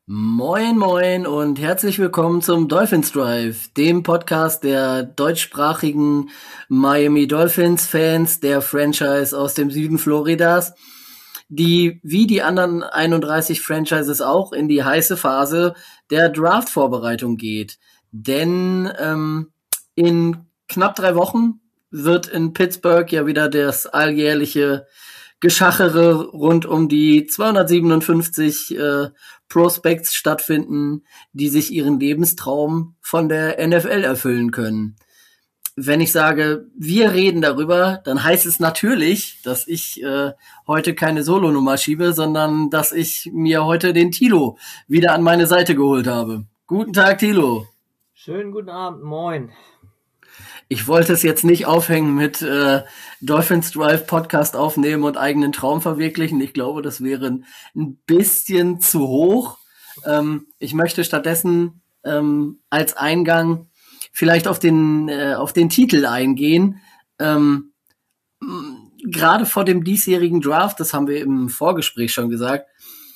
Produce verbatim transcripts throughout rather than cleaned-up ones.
Moin, moin und herzlich willkommen zum Dolphins Drive, dem Podcast der deutschsprachigen Miami Dolphins Fans der Franchise aus dem Süden Floridas, die wie die anderen einunddreißig Franchises auch in die heiße Phase der Draft-Vorbereitung geht. Denn ähm, in knapp drei Wochen wird in Pittsburgh ja wieder das alljährliche Geschachere rund um die zweihundertsiebenundfünfzig äh, Prospects stattfinden, die sich ihren Lebenstraum von der N F L erfüllen können. Wenn ich sage, wir reden darüber, dann heißt es natürlich, dass ich äh, heute keine Solonummer schiebe, sondern dass ich mir heute den Thilo wieder an meine Seite geholt habe. Guten Tag, Thilo. Schönen guten Abend, moin. Ich wollte es jetzt nicht aufhängen mit äh, Dolphins Drive Podcast aufnehmen und eigenen Traum verwirklichen. Ich glaube, das wäre ein bisschen zu hoch. Ähm, ich möchte stattdessen ähm, als Eingang vielleicht auf den äh, auf den Titel eingehen. Ähm, Gerade vor dem diesjährigen Draft, das haben wir im Vorgespräch schon gesagt,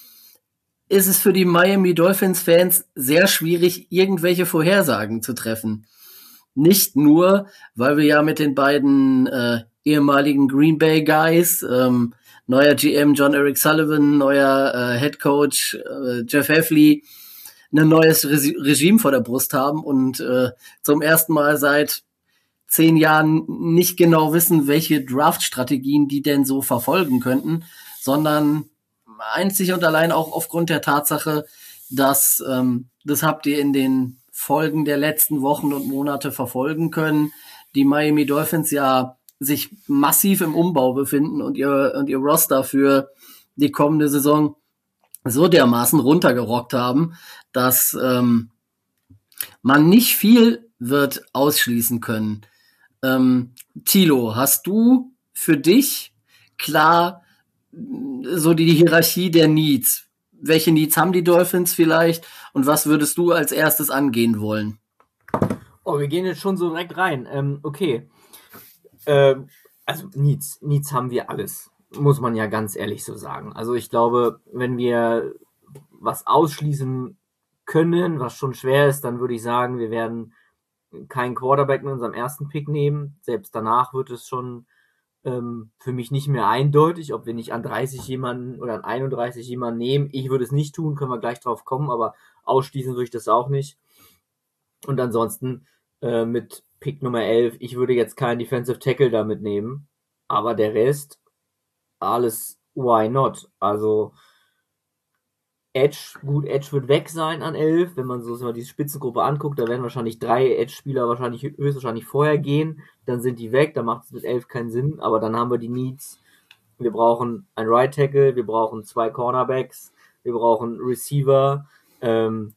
ist es für die Miami Dolphins Fans sehr schwierig, irgendwelche Vorhersagen zu treffen. Nicht nur, weil wir ja mit den beiden äh, ehemaligen Green Bay Guys, ähm, neuer G M John Eric Sullivan, neuer äh, Head Coach äh, Jeff Hafley, ein neues Re- Regime vor der Brust haben und äh, zum ersten Mal seit zehn Jahren nicht genau wissen, welche Draft-Strategien die denn so verfolgen könnten, sondern einzig und allein auch aufgrund der Tatsache, dass ähm, das habt ihr in den Folgen der letzten Wochen und Monate verfolgen können, die Miami Dolphins ja sich massiv im Umbau befinden und ihr und ihr Roster für die kommende Saison so dermaßen runtergerockt haben, dass ähm, man nicht viel wird ausschließen können. Ähm, Thilo, hast du für dich klar so die Hierarchie der Needs? Welche Needs haben die Dolphins vielleicht und was würdest du als erstes angehen wollen? Oh, wir gehen jetzt schon so direkt rein. Ähm, okay. Ähm, also Needs, Needs haben wir alles, muss man ja ganz ehrlich so sagen. Also ich glaube, wenn wir was ausschließen können, was schon schwer ist, dann würde ich sagen, wir werden keinen Quarterback mit unserem ersten Pick nehmen. Selbst danach wird es schon ähm, für mich nicht mehr eindeutig, ob wir nicht an dreißig jemanden oder an einunddreißig jemanden nehmen. Ich würde es nicht tun, können wir gleich drauf kommen, aber ausschließen würde ich das auch nicht. Und ansonsten äh, mit Pick Nummer elf, ich würde jetzt keinen Defensive Tackle damit nehmen, aber der Rest, alles why not? Also Edge, gut, Edge wird weg sein an elf, wenn man so sich mal diese Spitzengruppe anguckt, da werden wahrscheinlich drei Edge-Spieler wahrscheinlich höchstwahrscheinlich vorher gehen, dann sind die weg, dann macht es mit elf keinen Sinn, aber dann haben wir die Needs, wir brauchen ein Right Tackle, wir brauchen zwei Cornerbacks, wir brauchen Receiver, ähm,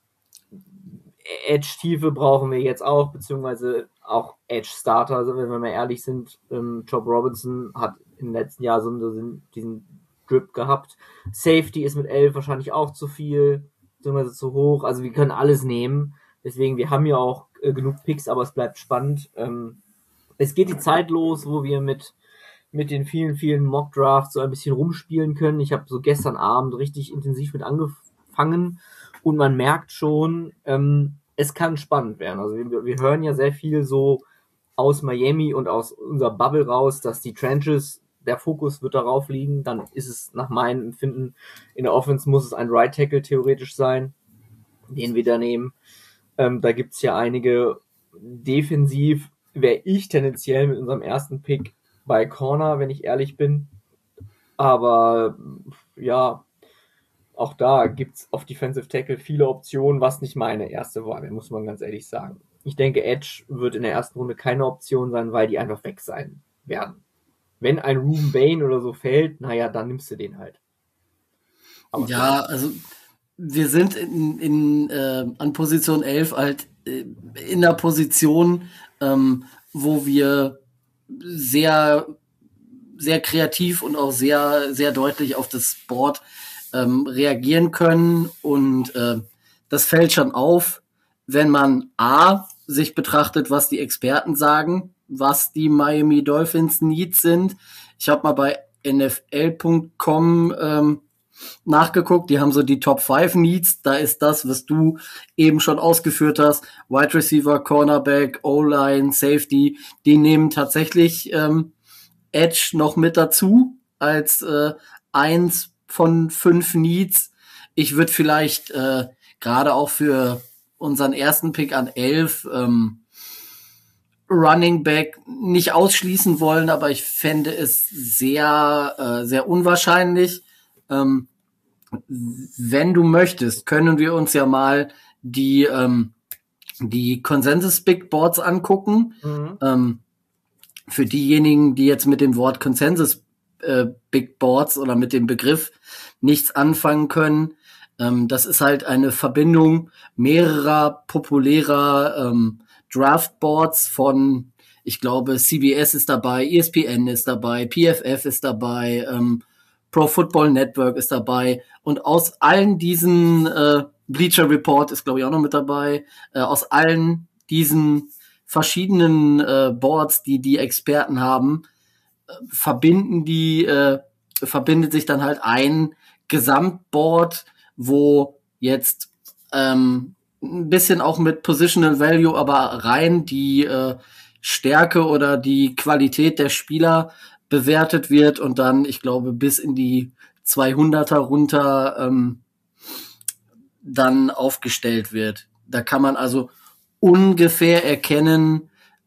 Edge-Tiefe brauchen wir jetzt auch, beziehungsweise auch Edge-Starter, also wenn wir mal ehrlich sind, ähm, Job Robinson hat im letzten Jahr so diesen, diesen Drip gehabt. Safety ist mit elf wahrscheinlich auch zu viel, beziehungsweise zu hoch, also wir können alles nehmen, deswegen, wir haben ja auch äh, genug Picks, aber es bleibt spannend. Ähm, es geht die Zeit los, wo wir mit mit den vielen, vielen Mock-Drafts so ein bisschen rumspielen können. Ich habe so gestern Abend richtig intensiv mit angefangen und man merkt schon, ähm, es kann spannend werden. Also wir, wir hören ja sehr viel so aus Miami und aus unserer Bubble raus, dass die Trenches, der Fokus wird darauf liegen. Dann ist es nach meinem Empfinden, in der Offense muss es ein Right Tackle theoretisch sein, den wir da nehmen. Ähm, da gibt's ja einige. Defensiv wäre ich tendenziell mit unserem ersten Pick bei Corner, wenn ich ehrlich bin. Aber ja, auch da gibt's auf Defensive Tackle viele Optionen, was nicht meine erste Wahl wäre, muss man ganz ehrlich sagen. Ich denke, Edge wird in der ersten Runde keine Option sein, weil die einfach weg sein werden. Wenn ein Ruben Bain oder so fällt, naja, dann nimmst du den halt. Aber ja, also wir sind in, in äh, an Position elf halt äh, in der Position, ähm, wo wir sehr sehr kreativ und auch sehr sehr deutlich auf das Board ähm, reagieren können und äh, das fällt schon auf, wenn man a sich betrachtet, was die Experten sagen, was die Miami Dolphins Needs sind. Ich habe mal bei N F L Punkt com ähm, nachgeguckt, die haben so die Top fünf Needs, da ist das, was du eben schon ausgeführt hast, Wide Receiver, Cornerback, O-Line, Safety, die nehmen tatsächlich ähm, Edge noch mit dazu als äh, eins von fünf Needs. Ich würde vielleicht äh, gerade auch für unseren ersten Pick an elf ähm, Running Back nicht ausschließen wollen, aber ich fände es sehr, äh, sehr unwahrscheinlich. Ähm, wenn du möchtest, können wir uns ja mal die, ähm, die Consensus Big Boards angucken. Mhm. Ähm, für diejenigen, die jetzt mit dem Wort Consensus äh, Big Boards oder mit dem Begriff nichts anfangen können, ähm, das ist halt eine Verbindung mehrerer populärer ähm, Draftboards von, ich glaube, C B S ist dabei, E S P N ist dabei, P F F ist dabei, ähm, Pro Football Network ist dabei und aus allen diesen, äh, Bleacher Report ist, glaube ich, auch noch mit dabei, äh, aus allen diesen verschiedenen äh, Boards, die die Experten haben, äh, verbinden die, äh, verbindet sich dann halt ein Gesamtboard, wo jetzt ähm, ein bisschen auch mit Positional Value, aber rein die äh, Stärke oder die Qualität der Spieler bewertet wird und dann, ich glaube, bis in die zweihunderter runter ähm, dann aufgestellt wird. Da kann man also ungefähr erkennen,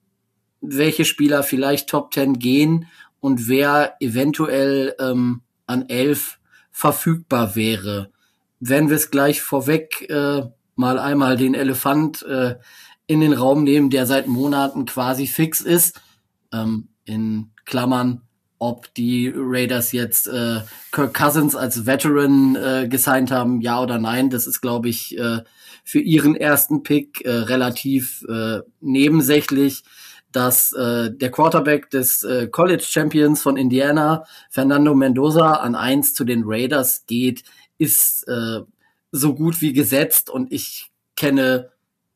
welche Spieler vielleicht Top zehn gehen und wer eventuell ähm, an elf verfügbar wäre. Wenn wir es gleich vorweg äh, mal einmal den Elefant äh, in den Raum nehmen, der seit Monaten quasi fix ist, ähm, in Klammern, ob die Raiders jetzt äh, Kirk Cousins als Veteran äh, gesigned haben, ja oder nein, das ist, glaube ich, äh, für ihren ersten Pick äh, relativ äh, nebensächlich, dass äh, der Quarterback des äh, College Champions von Indiana, Fernando Mendoza, an eins zu den Raiders geht, ist äh, so gut wie gesetzt und ich kenne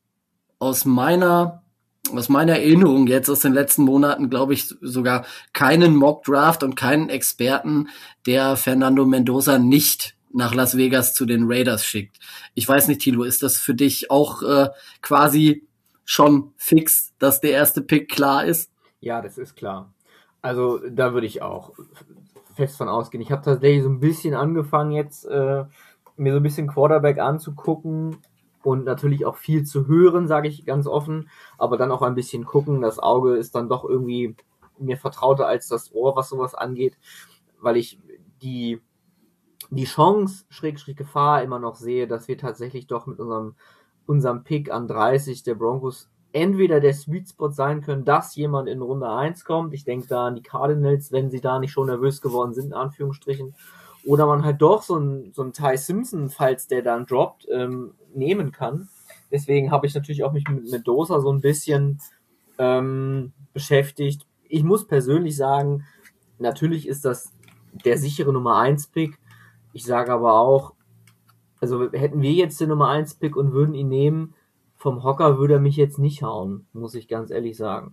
aus meiner aus meiner Erinnerung jetzt aus den letzten Monaten, glaube ich, sogar keinen Mock-Draft und keinen Experten, der Fernando Mendoza nicht nach Las Vegas zu den Raiders schickt. Ich weiß nicht, Thilo, ist das für dich auch äh, quasi schon fix, dass der erste Pick klar ist? Ja, das ist klar. Also da würde ich auch fest von ausgehen. Ich habe tatsächlich so ein bisschen angefangen jetzt, äh, mir so ein bisschen Quarterback anzugucken und natürlich auch viel zu hören, sage ich ganz offen, aber dann auch ein bisschen gucken. Das Auge ist dann doch irgendwie mir vertrauter als das Ohr, was sowas angeht, weil ich die die Chance, Schrägstrich Gefahr immer noch sehe, dass wir tatsächlich doch mit unserem unserem Pick an dreißig der Broncos entweder der Sweet Spot sein können, dass jemand in Runde eins kommt. Ich denke da an die Cardinals, wenn sie da nicht schon nervös geworden sind, in Anführungsstrichen. Oder man halt doch so einen so einen Ty Simpson, falls der dann droppt, ähm, nehmen kann. Deswegen habe ich natürlich auch mich mit Mendoza so ein bisschen ähm, beschäftigt. Ich muss persönlich sagen, natürlich ist das der sichere Nummer eins Pick. Ich sage aber auch, also hätten wir jetzt den Nummer eins Pick und würden ihn nehmen, vom Hocker würde er mich jetzt nicht hauen, muss ich ganz ehrlich sagen.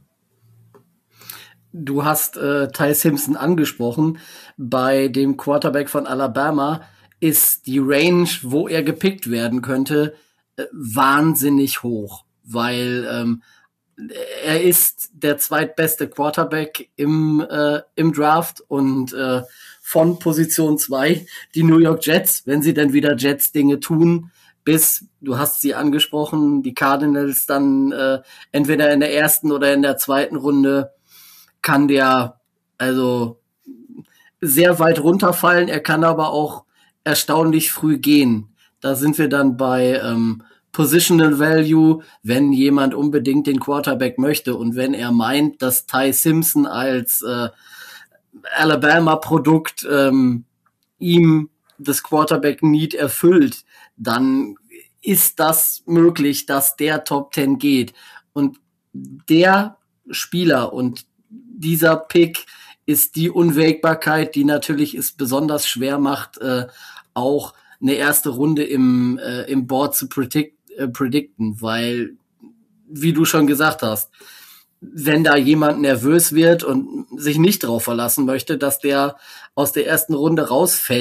Du hast äh, Ty Simpson angesprochen. Bei dem Quarterback von Alabama ist die Range, wo er gepickt werden könnte, äh, wahnsinnig hoch, weil ähm, er ist der zweitbeste Quarterback im äh, im Draft und äh, von Position zwei die New York Jets, wenn sie dann wieder Jets-Dinge tun, bis, du hast sie angesprochen, die Cardinals dann äh, entweder in der ersten oder in der zweiten Runde, kann der also sehr weit runterfallen, er kann aber auch erstaunlich früh gehen. Da sind wir dann bei ähm, Positional Value, wenn jemand unbedingt den Quarterback möchte und wenn er meint, dass Ty Simpson als äh, Alabama-Produkt ähm, ihm das Quarterback-Need erfüllt, dann ist das möglich, dass der Top zehn geht. Und der Spieler und dieser Pick ist die Unwägbarkeit, die natürlich es besonders schwer macht, äh, auch eine erste Runde im, äh, im Board zu predict, äh, predikten, weil, wie du schon gesagt hast, wenn da jemand nervös wird und sich nicht drauf verlassen möchte, dass der aus der ersten Runde rausfällt,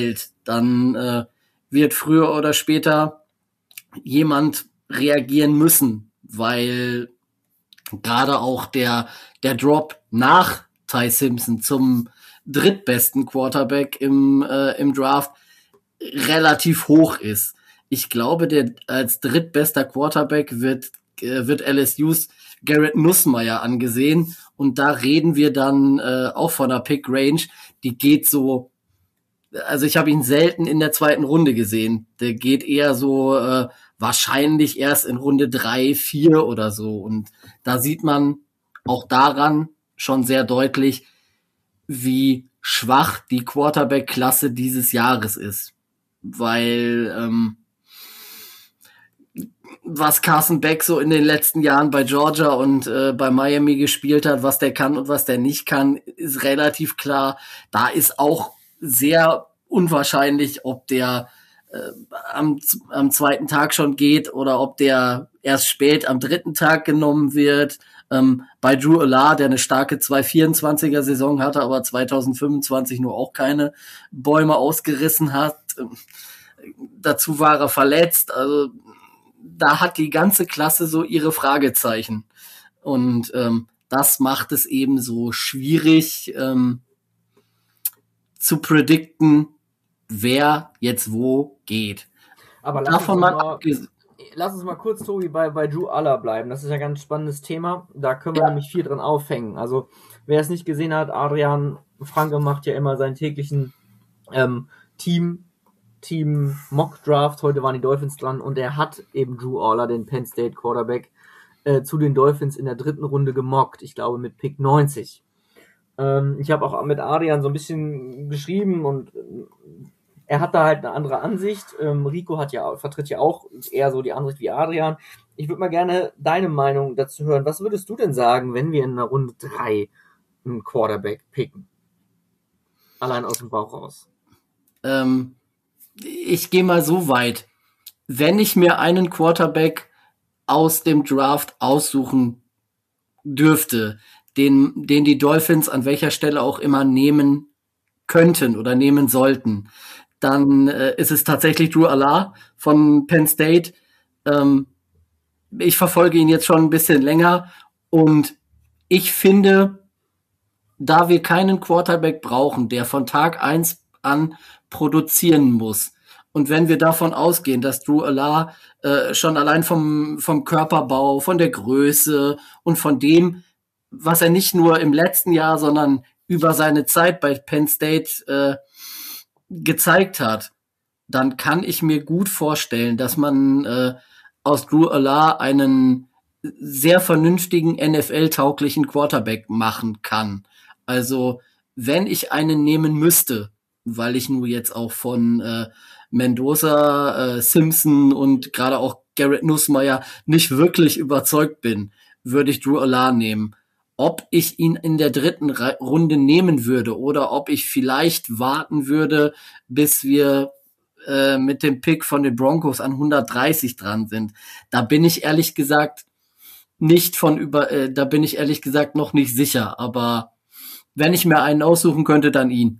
dann äh, wird früher oder später jemand reagieren müssen, weil gerade auch der, der Drop nach Ty Simpson zum drittbesten Quarterback im, äh, im Draft relativ hoch ist. Ich glaube, der als drittbester Quarterback wird, äh, wird L S U's Garrett Nussmeier angesehen. Und da reden wir dann äh, auch von einer Pick-Range, die geht so, also ich habe ihn selten in der zweiten Runde gesehen. Der geht eher so äh, wahrscheinlich erst in Runde drei, vier oder so. Und da sieht man auch daran schon sehr deutlich, wie schwach die Quarterback-Klasse dieses Jahres ist. Weil ähm, was Carson Beck so in den letzten Jahren bei Georgia und äh, bei Miami gespielt hat, was der kann und was der nicht kann, ist relativ klar. Da ist auch sehr unwahrscheinlich, ob der äh, am, am zweiten Tag schon geht oder ob der erst spät am dritten Tag genommen wird. Ähm, bei Drew Allar, der eine starke zwei vierundzwanziger Saison hatte, aber zwanzig fünfundzwanzig nur auch keine Bäume ausgerissen hat. Ähm, dazu war er verletzt. Also da hat die ganze Klasse so ihre Fragezeichen. Und ähm, das macht es eben so schwierig ähm, zu predikten, wer jetzt wo geht. Aber lass Davon uns, mal, abges- lass uns mal kurz, Tobi, bei, bei Drew Allar bleiben. Das ist ja ein ganz spannendes Thema. Da können wir ja. nämlich viel dran aufhängen. Also wer es nicht gesehen hat, Adrian Franke macht ja immer seinen täglichen ähm, Team Team Mock Draft, heute waren die Dolphins dran und er hat eben Drew Allar, den Penn State Quarterback, äh, zu den Dolphins in der dritten Runde gemockt, ich glaube mit Pick neunzig. Ähm, ich habe auch mit Adrian so ein bisschen geschrieben und äh, er hat da halt eine andere Ansicht. Ähm, Rico hat ja, vertritt ja auch eher so die Ansicht wie Adrian. Ich würde mal gerne deine Meinung dazu hören. Was würdest du denn sagen, wenn wir in der Runde drei einen Quarterback picken? Allein aus dem Bauch raus. Ähm Ich gehe mal so weit. Wenn ich mir einen Quarterback aus dem Draft aussuchen dürfte, den, den die Dolphins an welcher Stelle auch immer nehmen könnten oder nehmen sollten, dann äh, ist es tatsächlich Drew Allar von Penn State. Ähm, ich verfolge ihn jetzt schon ein bisschen länger und ich finde, da wir keinen Quarterback brauchen, der von Tag eins an produzieren muss. Und wenn wir davon ausgehen, dass Drew Allar äh, schon allein vom, vom Körperbau, von der Größe und von dem, was er nicht nur im letzten Jahr, sondern über seine Zeit bei Penn State äh, gezeigt hat, dann kann ich mir gut vorstellen, dass man äh, aus Drew Allar einen sehr vernünftigen N F L-tauglichen Quarterback machen kann. Also wenn ich einen nehmen müsste, weil ich nur jetzt auch von äh, Mendoza, äh, Simpson und gerade auch Garrett Nussmeier nicht wirklich überzeugt bin, würde ich Drew Allar nehmen. Ob ich ihn in der dritten Re- Runde nehmen würde oder ob ich vielleicht warten würde, bis wir äh, mit dem Pick von den Broncos an hundertdreißig dran sind. Da bin ich ehrlich gesagt nicht von über, äh, da bin ich ehrlich gesagt noch nicht sicher, aber wenn ich mir einen aussuchen könnte, dann ihn.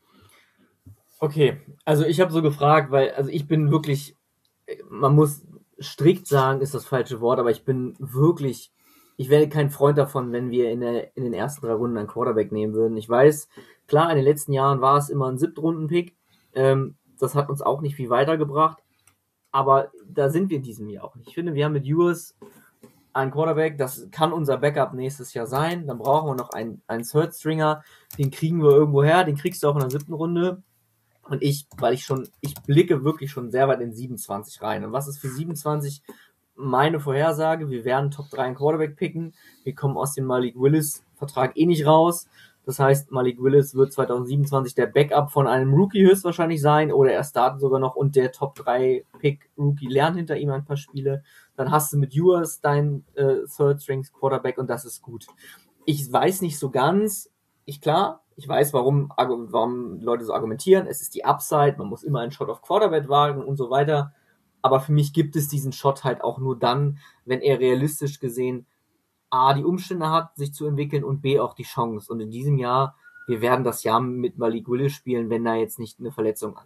Okay, also ich habe so gefragt, weil, also ich bin wirklich, man muss strikt sagen, ist das falsche Wort, aber ich bin wirklich, ich wäre kein Freund davon, wenn wir in, der, in den ersten drei Runden einen Quarterback nehmen würden. Ich weiß, klar, in den letzten Jahren war es immer ein Siebtrunden-Pick, ähm, das hat uns auch nicht viel weitergebracht, aber da sind wir in diesem Jahr auch nicht. Ich finde, wir haben mit Ewers einen Quarterback, das kann unser Backup nächstes Jahr sein, dann brauchen wir noch einen, einen Third-Stringer, den kriegen wir irgendwo her, den kriegst du auch in der siebten Runde. Und ich, weil ich schon, ich blicke wirklich schon sehr weit in siebenundzwanzig rein. Und was ist für siebenundzwanzig meine Vorhersage? Wir werden Top drei einen Quarterback picken. Wir kommen aus dem Malik Willis-Vertrag eh nicht raus. Das heißt, Malik Willis wird zwanzig siebenundzwanzig der Backup von einem Rookie höchstwahrscheinlich sein oder er startet sogar noch und der Top drei Pick Rookie lernt hinter ihm ein paar Spiele. Dann hast du mit Ewers dein äh, Third Strings Quarterback und das ist gut. Ich weiß nicht so ganz, ich klar, ich weiß, warum, warum Leute so argumentieren. Es ist die Upside, man muss immer einen Shot auf Quarterback wagen und so weiter. Aber für mich gibt es diesen Shot halt auch nur dann, wenn er realistisch gesehen A, die Umstände hat, sich zu entwickeln und B, auch die Chance. Und in diesem Jahr, wir werden das Jahr mit Malik Willis spielen, wenn da jetzt nicht eine Verletzung ansteht.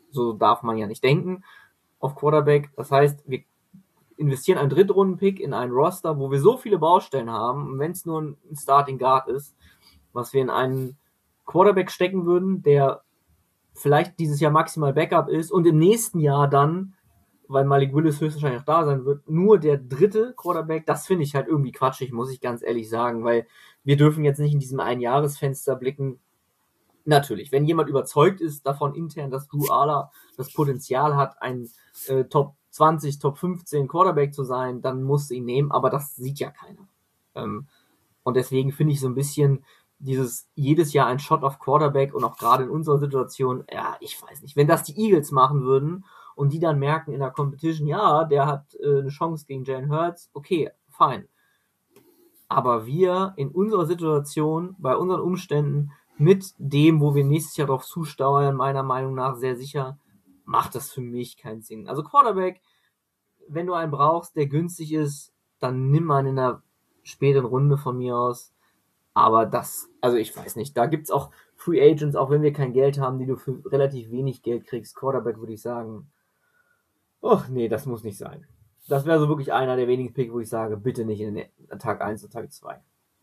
so darf man ja nicht denken auf Quarterback. Das heißt, wir investieren einen Drittrunden-Pick in einen Roster, wo wir so viele Baustellen haben, wenn es nur ein Starting Guard ist, was wir in einen Quarterback stecken würden, der vielleicht dieses Jahr maximal Backup ist und im nächsten Jahr dann, weil Malik Willis höchstwahrscheinlich auch da sein wird, nur der dritte Quarterback, das finde ich halt irgendwie quatschig, muss ich ganz ehrlich sagen, weil wir dürfen jetzt nicht in diesem Einjahresfenster blicken. Natürlich, wenn jemand überzeugt ist davon intern, dass Drew Aller das Potenzial hat, ein äh, Top zwanzig, Top fünfzehn Quarterback zu sein, dann musst du ihn nehmen, aber das sieht ja keiner. Ähm, und deswegen finde ich so ein bisschen dieses jedes Jahr ein Shot auf Quarterback und auch gerade in unserer Situation, ja, ich weiß nicht, wenn das die Eagles machen würden und die dann merken in der Competition, ja, der hat äh, eine Chance gegen Jalen Hurts, okay, fein. Aber wir in unserer Situation, bei unseren Umständen, mit dem, wo wir nächstes Jahr drauf zusteuern, meiner Meinung nach sehr sicher, macht das für mich keinen Sinn. Also Quarterback, wenn du einen brauchst, der günstig ist, dann nimm einen in der späteren Runde von mir aus. Aber das, also ich weiß nicht, da gibt's auch Free Agents, auch wenn wir kein Geld haben, die du für relativ wenig Geld kriegst. Quarterback würde ich sagen, oh nee, das muss nicht sein. Das wäre so wirklich einer der wenigen Picks, wo ich sage, bitte nicht in den Tag eins und Tag zwei.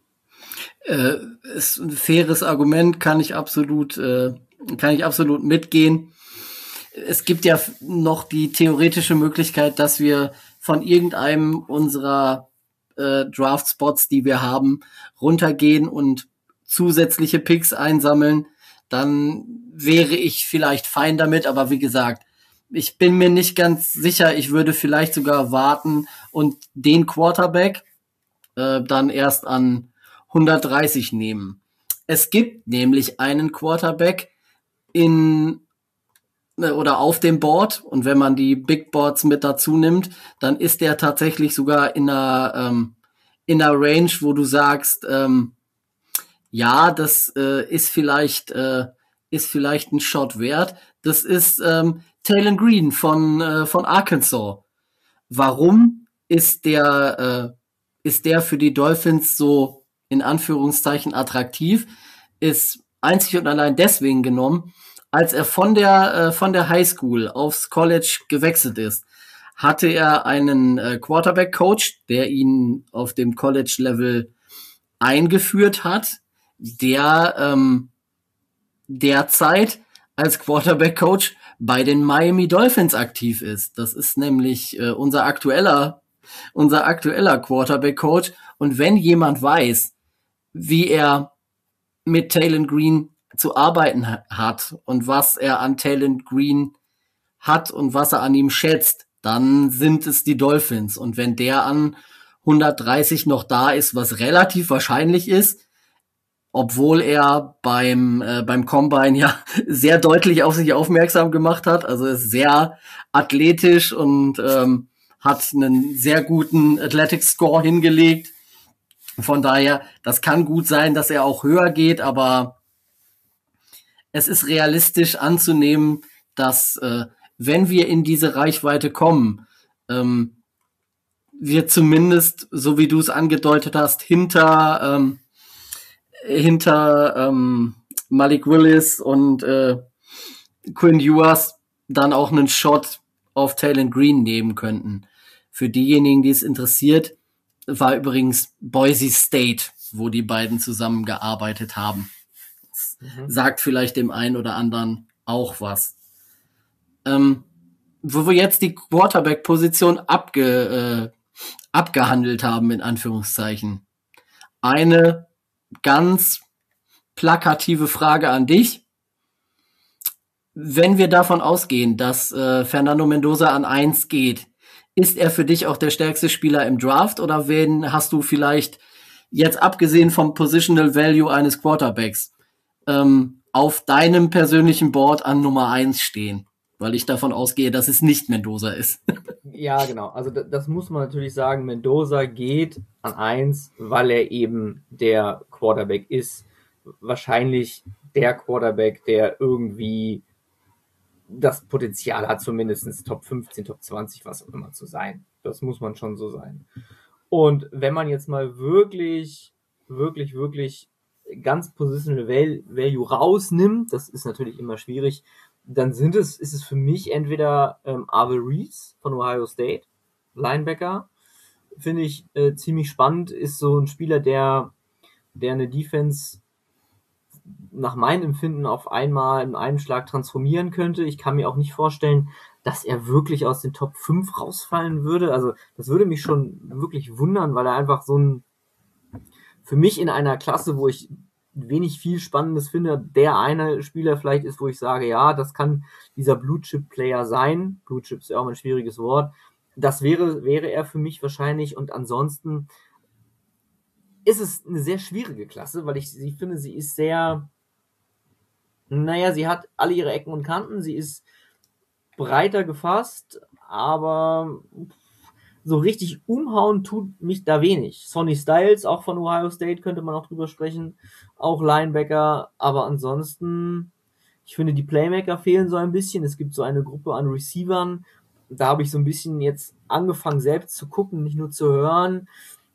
Äh, ist ein faires Argument, kann ich absolut, äh, kann ich absolut mitgehen. Es gibt ja noch die theoretische Möglichkeit, dass wir von irgendeinem unserer äh, Draft-Spots, die wir haben, runtergehen und zusätzliche Picks einsammeln. Dann wäre ich vielleicht fein damit, aber wie gesagt, ich bin mir nicht ganz sicher. Ich würde vielleicht sogar warten und den Quarterback äh, dann erst an hundertdreißig nehmen. Es gibt nämlich einen Quarterback in oder auf dem Board, und wenn man die Big Boards mit dazu nimmt, dann ist der tatsächlich sogar in einer ähm, in einer Range, wo du sagst, ähm, ja, das äh, ist vielleicht äh, ist vielleicht ein Shot wert. Das ist ähm, Taylor Green von äh, von Arkansas. Warum ist der äh, ist der für die Dolphins so in Anführungszeichen attraktiv? Ist einzig und allein deswegen genommen, als er von der äh, von der High School aufs College gewechselt ist, hatte er einen äh, Quarterback-Coach, der ihn auf dem College-Level eingeführt hat, der ähm, derzeit als Quarterback-Coach bei den Miami Dolphins aktiv ist. Das ist nämlich äh, unser aktueller unser aktueller Quarterback-Coach. Und wenn jemand weiß, wie er mit Taylor Green zu arbeiten hat und was er an Taylor Green hat und was er an ihm schätzt, dann sind es die Dolphins. Und wenn der an hundertdreißig noch da ist, was relativ wahrscheinlich ist, obwohl er beim äh, beim Combine ja sehr deutlich auf sich aufmerksam gemacht hat, also ist sehr athletisch und ähm, hat einen sehr guten Athletic Score hingelegt. Von daher, das kann gut sein, dass er auch höher geht, aber es ist realistisch anzunehmen, dass äh, wenn wir in diese Reichweite kommen, ähm, wir zumindest, so wie du es angedeutet hast, hinter ähm, hinter ähm, Malik Willis und äh, Quinn Ewers dann auch einen Shot auf Taylor Green nehmen könnten. Für diejenigen, die es interessiert, war übrigens Boise State, wo die beiden zusammengearbeitet haben. Das mhm. sagt vielleicht dem einen oder anderen auch was. Ähm, wo wir jetzt die Quarterback-Position abge, äh, abgehandelt haben, in Anführungszeichen. Eine ganz plakative Frage an dich. Wenn wir davon ausgehen, dass äh, Fernando Mendoza an eins geht, ist er für dich auch der stärkste Spieler im Draft oder wen hast du vielleicht, jetzt abgesehen vom Positional Value eines Quarterbacks, ähm, auf deinem persönlichen Board an Nummer eins stehen? Weil ich davon ausgehe, dass es nicht Mendoza ist. Ja, genau. Also das, das muss man natürlich sagen. Mendoza geht an eins, weil er eben der Quarterback ist. Wahrscheinlich der Quarterback, der irgendwie das Potenzial hat, zumindest Top fünfzehn, Top zwanzig, was auch immer zu sein. Das muss man schon so sein. Und wenn man jetzt mal wirklich, wirklich, wirklich ganz Positional Value rausnimmt, das ist natürlich immer schwierig, dann sind es, ist es für mich entweder ähm, Arvel Reese von Ohio State, Linebacker, finde ich äh, ziemlich spannend, ist so ein Spieler, der, der eine Defense nach meinem Empfinden auf einmal in einem Schlag transformieren könnte. Ich kann mir auch nicht vorstellen, dass er wirklich aus den Top fünf rausfallen würde. Also das würde mich schon wirklich wundern, weil er einfach so ein, für mich in einer Klasse, wo ich wenig viel Spannendes finde, der eine Spieler vielleicht ist, wo ich sage, ja, das kann dieser Blue-Chip-Player sein. Blue-Chip ist ja auch ein schwieriges Wort. Das wäre, wäre er für mich wahrscheinlich, und ansonsten ist es eine sehr schwierige Klasse, weil ich sie finde, sie ist sehr, naja, sie hat alle ihre Ecken und Kanten, sie ist breiter gefasst, aber so richtig umhauen tut mich da wenig. Sonny Styles, auch von Ohio State, könnte man auch drüber sprechen, auch Linebacker, aber ansonsten, ich finde, die Playmaker fehlen so ein bisschen. Es gibt so eine Gruppe an Receivern, da habe ich so ein bisschen jetzt angefangen, selbst zu gucken, nicht nur zu hören.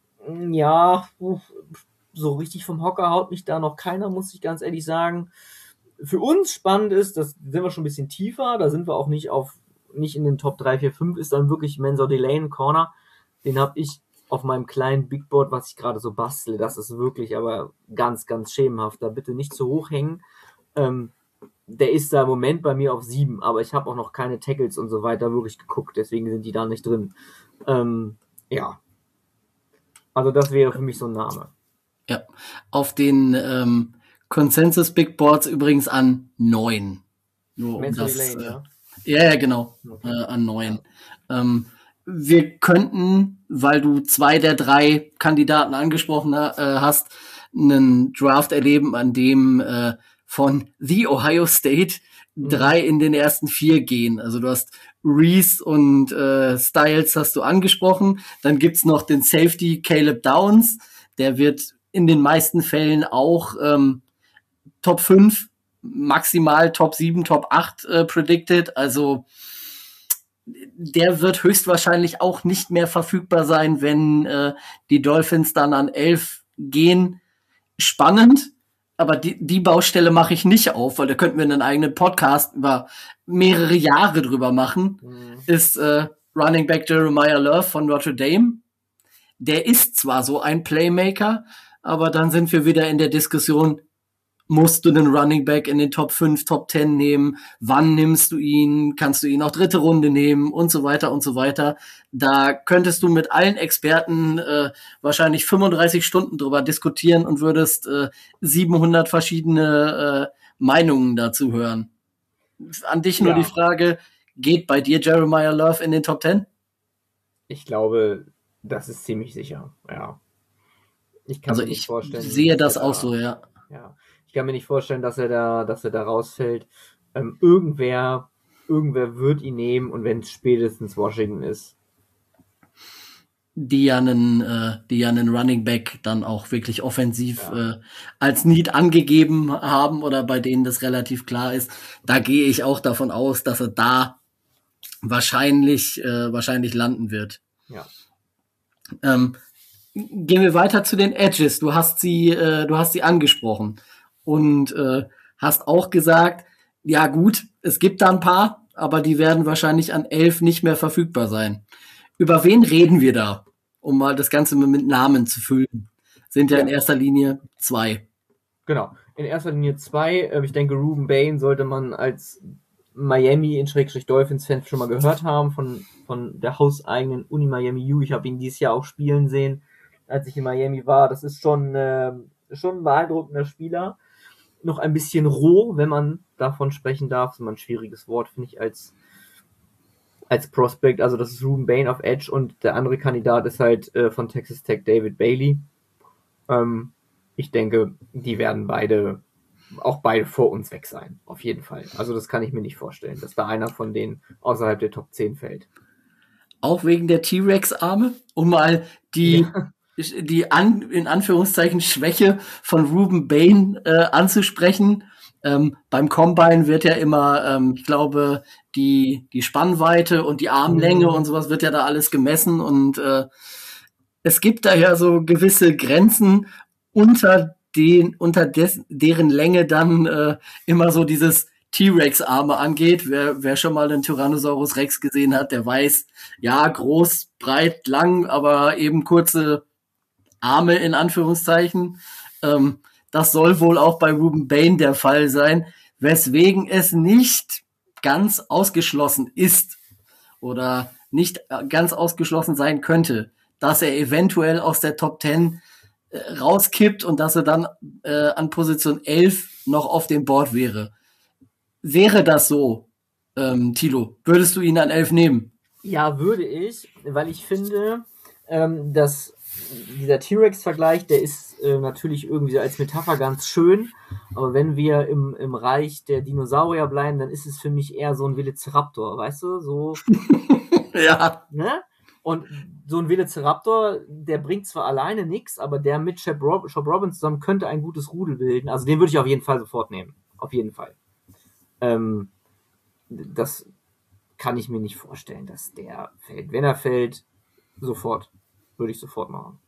Ja, so richtig vom Hocker haut mich da noch keiner, muss ich ganz ehrlich sagen. Für uns spannend ist, das sind wir schon ein bisschen tiefer, da sind wir auch nicht auf, nicht in den Top drei, vier, fünf, ist dann wirklich Mensor Delane Corner. Den habe ich auf meinem kleinen Big Board, was ich gerade so bastle. Das ist wirklich aber ganz, ganz schemenhaft. Da bitte nicht zu hoch hängen. Ähm, der ist da im Moment bei mir auf sieben, aber ich habe auch noch keine Tackles und so weiter wirklich geguckt, deswegen sind die da nicht drin. Ähm, ja. Also das wäre für mich so ein Name. Ja, auf den ähm, Consensus Big Boards übrigens an neun. Nur um das, Lane, äh, ja? ja, ja, genau, okay. äh, an neun. Ja. Ähm, wir könnten, weil du zwei der drei Kandidaten angesprochen äh, hast, einen Draft erleben, an dem äh, von The Ohio State mhm. drei in den ersten vier gehen. Also du hast Reese und äh, Styles hast du angesprochen. Dann gibt's noch den Safety Caleb Downs. Der wird in den meisten Fällen auch ähm, Top fünf, maximal Top sieben, Top acht äh, predicted. Also der wird höchstwahrscheinlich auch nicht mehr verfügbar sein, wenn äh, die Dolphins dann an elf gehen. Spannend, aber die, die Baustelle mache ich nicht auf, weil da könnten wir einen eigenen Podcast über mehrere Jahre drüber machen, mhm. ist äh, Running Back Jeremiah Love von Notre Dame. Der ist zwar so ein Playmaker, aber dann sind wir wieder in der Diskussion, musst du den Running Back in den Top fünf, Top zehn nehmen? Wann nimmst du ihn? Kannst du ihn auch dritte Runde nehmen? Und so weiter und so weiter. Da könntest du mit allen Experten äh, wahrscheinlich fünfunddreißig Stunden drüber diskutieren und würdest äh, siebenhundert verschiedene äh, Meinungen dazu hören. An dich nur ja. die Frage, geht bei dir Jeremiah Love in den Top zehn? Ich glaube, das ist ziemlich sicher, ja. Ich kann also mir nicht ich vorstellen, sehe das da, auch so, ja. Ja. Ich kann mir nicht vorstellen, dass er da, dass er da rausfällt. Ähm, irgendwer, irgendwer wird ihn nehmen, und wenn es spätestens Washington ist. Die ja einen, äh, die ja einen Running Back dann auch wirklich offensiv ja. äh, als Need angegeben haben oder bei denen das relativ klar ist. Da gehe ich auch davon aus, dass er da wahrscheinlich, äh, wahrscheinlich landen wird. Ja. Ähm, gehen wir weiter zu den Edges. Du hast sie, äh, du hast sie angesprochen. Und äh, hast auch gesagt, ja gut, es gibt da ein paar, aber die werden wahrscheinlich an elf nicht mehr verfügbar sein. Über wen reden wir da, um mal das Ganze mit Namen zu füllen? Sind ja, ja. in erster Linie zwei. Genau, in erster Linie zwei. Ich denke, Ruben Bain sollte man als Miami in Schrägstrich Dolphins-Fan schon mal gehört haben, von, von der hauseigenen Uni Miami U. Ich habe ihn dieses Jahr auch spielen sehen, als ich in Miami war. Das ist schon, äh, schon ein beeindruckender Spieler. Noch ein bisschen roh, wenn man davon sprechen darf. Das ist immer ein schwieriges Wort, finde ich, als, als Prospect. Also das ist Ruben Bain auf Edge, und der andere Kandidat ist halt äh, von Texas Tech David Bailey. Ähm, ich denke, die werden beide, auch beide vor uns weg sein. Auf jeden Fall. Also das kann ich mir nicht vorstellen, dass da einer von denen außerhalb der Top zehn fällt. Auch wegen der T-Rex-Arme? Um mal die... Ja. die an, in Anführungszeichen Schwäche von Ruben Bain äh, anzusprechen. Ähm, beim Combine wird ja immer, ähm, ich glaube, die die Spannweite und die Armlänge mhm. und sowas wird ja da alles gemessen, und äh, es gibt da ja so gewisse Grenzen, unter den unter des, deren Länge dann äh, immer so dieses T-Rex-Arme angeht. Wer, wer schon mal einen Tyrannosaurus Rex gesehen hat, der weiß, ja, groß, breit, lang, aber eben kurze Arme in Anführungszeichen. Ähm, das soll wohl auch bei Ruben Bain der Fall sein, weswegen es nicht ganz ausgeschlossen ist oder nicht ganz ausgeschlossen sein könnte, dass er eventuell aus der Top zehn äh, rauskippt und dass er dann äh, an Position elf noch auf dem Board wäre. Wäre das so, ähm, Thilo, würdest du ihn an elf nehmen? Ja, würde ich, weil ich finde, ähm, dass dieser T-Rex-Vergleich, der ist äh, natürlich irgendwie als Metapher ganz schön, aber wenn wir im, im Reich der Dinosaurier bleiben, dann ist es für mich eher so ein Velociraptor, weißt du, so. Ja. Ne? Und so ein Velociraptor, der bringt zwar alleine nichts, aber der mit Chop, Rob- Chop Robin zusammen könnte ein gutes Rudel bilden. Also den würde ich auf jeden Fall sofort nehmen. Auf jeden Fall. Ähm, das kann ich mir nicht vorstellen, dass der fällt. Wenn er fällt, sofort. Würde ich sofort machen.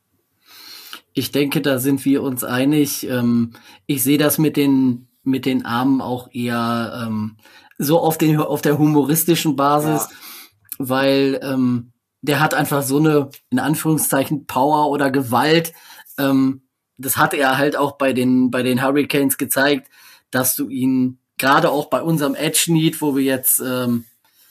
Ich denke, da sind wir uns einig. Ähm, ich sehe das mit den, mit den Armen auch eher ähm, so auf, den, auf der humoristischen Basis, ja. Weil ähm, der hat einfach so eine, in Anführungszeichen, Power oder Gewalt. Ähm, das hat er halt auch bei den, bei den Hurricanes gezeigt, dass du ihn, gerade auch bei unserem Edge Need, wo wir jetzt ähm,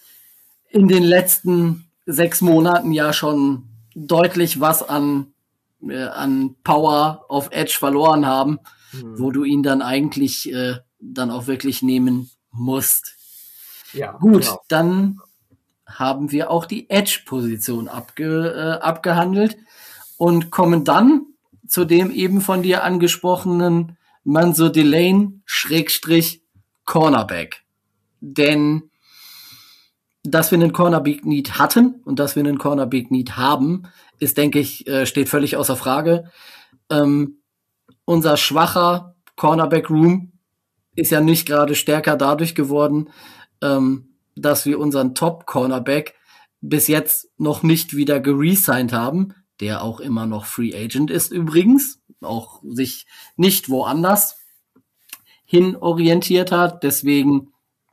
in den letzten sechs Monaten ja schon deutlich was an, äh, an Power auf Edge verloren haben, hm. wo du ihn dann eigentlich äh, dann auch wirklich nehmen musst. Ja, gut, genau. Dann haben wir auch die Edge-Position abge, äh, abgehandelt und kommen dann zu dem eben von dir angesprochenen Mansour Delane Schrägstrich Cornerback. Denn dass wir einen Cornerback-Need hatten und dass wir einen Cornerback-Need haben, ist, denke ich, äh, steht völlig außer Frage. Ähm, unser schwacher Cornerback-Room ist ja nicht gerade stärker dadurch geworden, ähm, dass wir unseren Top-Cornerback bis jetzt noch nicht wieder geresigned haben, der auch immer noch Free Agent ist übrigens, auch sich nicht woanders hin orientiert hat. Deswegen,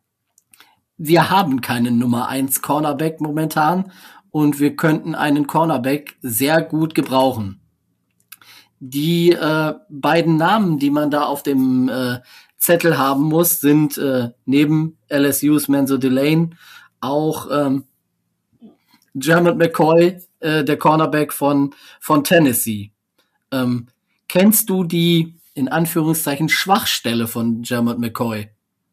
wir haben keinen Nummer eins Cornerback momentan und wir könnten einen Cornerback sehr gut gebrauchen. Die äh, beiden Namen, die man da auf dem äh, Zettel haben muss, sind äh, neben L S U's Mansour Delane auch ähm, Jermod McCoy, äh, der Cornerback von, von Tennessee. Ähm, kennst du die, in Anführungszeichen, Schwachstelle von Jermod McCoy?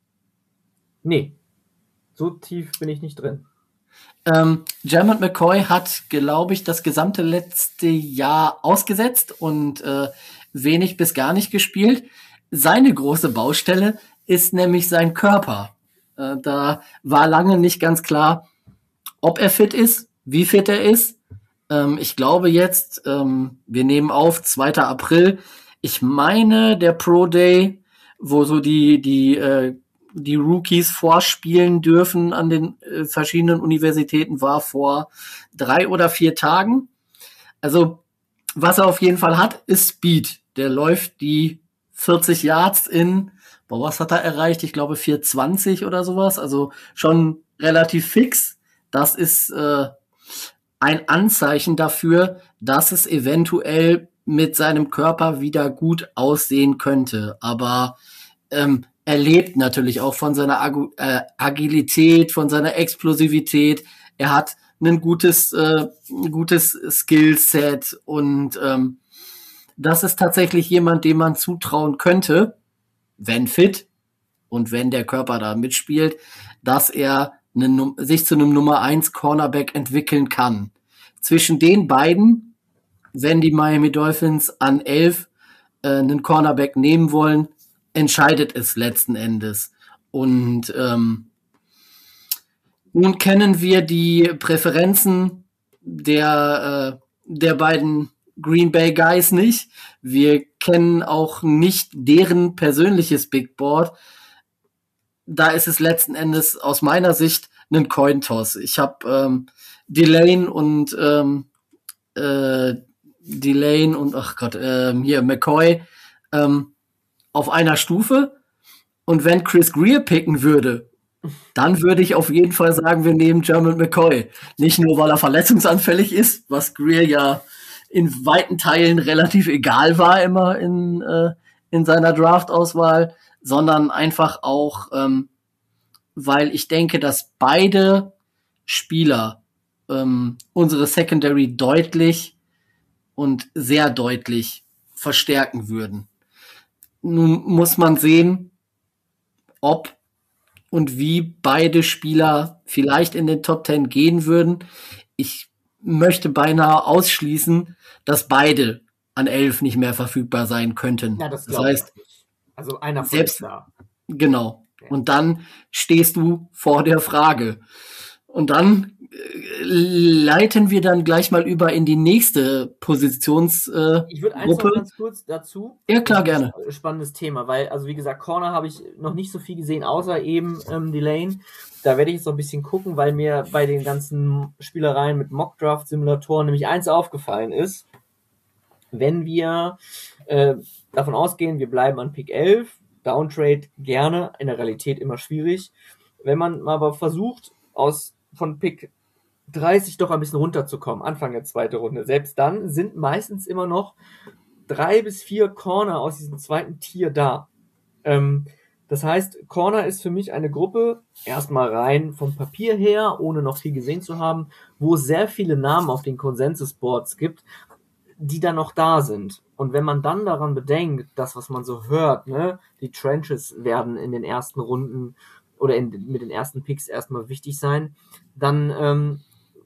Nee, so tief bin ich nicht drin. Ähm, Jermod McCoy hat, glaube ich, das gesamte letzte Jahr ausgesetzt und äh, wenig bis gar nicht gespielt. Seine große Baustelle ist nämlich sein Körper. Äh, da war lange nicht ganz klar, ob er fit ist, wie fit er ist. Ähm, ich glaube jetzt, ähm, wir nehmen auf, zweiter April. Ich meine, der Pro Day, wo so die, die, äh, die Rookies vorspielen dürfen an den äh, verschiedenen Universitäten, war vor drei oder vier Tagen. Also, was er auf jeden Fall hat, ist Speed. Der läuft die vierzig Yards in, boah, was hat er erreicht? Ich glaube vier zwanzig oder sowas. Also schon relativ fix. Das ist äh, ein Anzeichen dafür, dass es eventuell mit seinem Körper wieder gut aussehen könnte. Aber ähm, er lebt natürlich auch von seiner Ag- äh, Agilität, von seiner Explosivität. Er hat ein gutes, äh, ein gutes Skillset und ähm, das ist tatsächlich jemand, dem man zutrauen könnte, wenn fit und wenn der Körper da mitspielt, dass er eine, sich zu einem Nummer eins Cornerback entwickeln kann. Zwischen den beiden, wenn die Miami Dolphins an elf äh, einen Cornerback nehmen wollen, entscheidet es letzten Endes. Und ähm, nun kennen wir die Präferenzen der, äh, der beiden Green Bay Guys nicht. Wir kennen auch nicht deren persönliches Big Board. Da ist es letzten Endes aus meiner Sicht ein Cointoss. Ich habe ähm, Delane und ähm, äh, Delane und ach Gott, ähm, hier McCoy ähm, auf einer Stufe. Und wenn Chris Greer picken würde, dann würde ich auf jeden Fall sagen, wir nehmen German McCoy. Nicht nur, weil er verletzungsanfällig ist, was Greer ja in weiten Teilen relativ egal war immer in, äh, in seiner Draft-Auswahl, sondern einfach auch, ähm, weil ich denke, dass beide Spieler ähm, unsere Secondary deutlich und sehr deutlich verstärken würden. Nun muss man sehen, ob und wie beide Spieler vielleicht in den Top Ten gehen würden. Ich möchte beinahe ausschließen, dass beide an elf nicht mehr verfügbar sein könnten. Ja, das das glaube ich heißt, nicht. Also einer von selbst da. Genau. Ja. Und dann stehst du vor der Frage. Und dann äh, leiten wir dann gleich mal über in die nächste Positionsgruppe. Äh, Ich würde eins noch ganz kurz dazu. Ja, klar, Das ist gerne. ein spannendes Thema, weil, also wie gesagt, Corner habe ich noch nicht so viel gesehen, außer eben ähm, die Lane. Da werde ich jetzt noch ein bisschen gucken, weil mir bei den ganzen Spielereien mit Mock-Draft-Simulatoren nämlich eins aufgefallen ist. Wenn wir äh, davon ausgehen, wir bleiben an Pick elf, Downtrade gerne, in der Realität immer schwierig. Wenn man aber versucht, aus von Pick dreißig doch ein bisschen runterzukommen, Anfang der zweiten Runde, selbst dann sind meistens immer noch drei bis vier Corner aus diesem zweiten Tier da. Ähm, das heißt, Corner ist für mich eine Gruppe, erstmal rein vom Papier her, ohne noch viel gesehen zu haben, wo es sehr viele Namen auf den Consensus-Boards gibt, die dann noch da sind. Und wenn man dann daran bedenkt, das, was man so hört, ne, die Trenches werden in den ersten Runden oder in, mit den ersten Picks erstmal wichtig sein, dann ähm,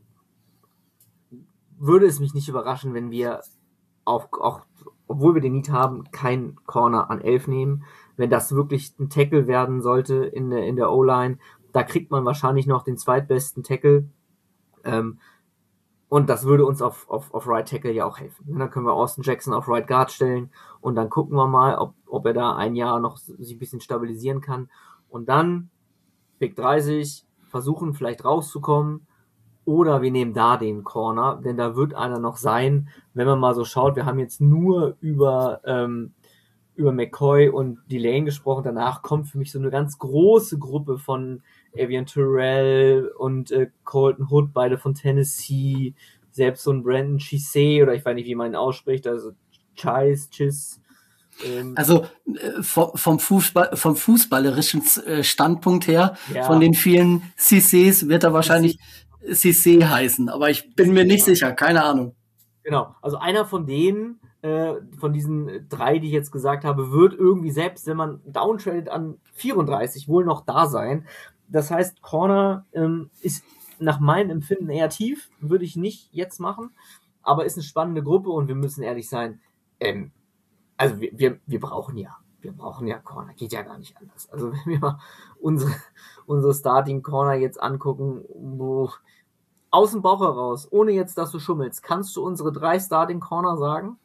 würde es mich nicht überraschen, wenn wir auch, auch, obwohl wir den Need haben, kein Corner an elf nehmen. Wenn das wirklich ein Tackle werden sollte in der, in der O-Line, da kriegt man wahrscheinlich noch den zweitbesten Tackle. Ähm, und das würde uns auf, auf, auf Right Tackle ja auch helfen. Und dann können wir Austin Jackson auf Right Guard stellen und dann gucken wir mal, ob, ob er da ein Jahr noch sich ein bisschen stabilisieren kann. Und dann Pick dreißig, versuchen vielleicht rauszukommen. Oder wir nehmen da den Corner, denn da wird einer noch sein, wenn man mal so schaut, wir haben jetzt nur über, ähm, über McCoy und Delane gesprochen, danach kommt für mich so eine ganz große Gruppe von Avian Terrell und äh, Colton Hood, beide von Tennessee, selbst so ein Brandon Chisee, oder ich weiß nicht, wie man ihn ausspricht, also Chise, Chis. Ähm, Also äh, vom, vom, Fußball, vom fußballerischen äh, Standpunkt her, Ja. von den vielen C Cs wird er wahrscheinlich C C heißen, aber ich bin mir nicht Ja. sicher, keine Ahnung. Genau, also einer von denen, äh, von diesen drei, die ich jetzt gesagt habe, wird irgendwie, selbst wenn man downtradet an vierunddreißig, wohl noch da sein. Das heißt, Corner ähm, ist nach meinem Empfinden eher tief, würde ich nicht jetzt machen, aber ist eine spannende Gruppe und wir müssen ehrlich sein, ähm, also wir, wir, wir brauchen ja, wir brauchen ja Corner, geht ja gar nicht anders. Also wenn wir mal unsere, unsere Starting Corner jetzt angucken, wo aus dem Bauch heraus, ohne jetzt, dass du schummelst, kannst du unsere drei Starting Corner sagen?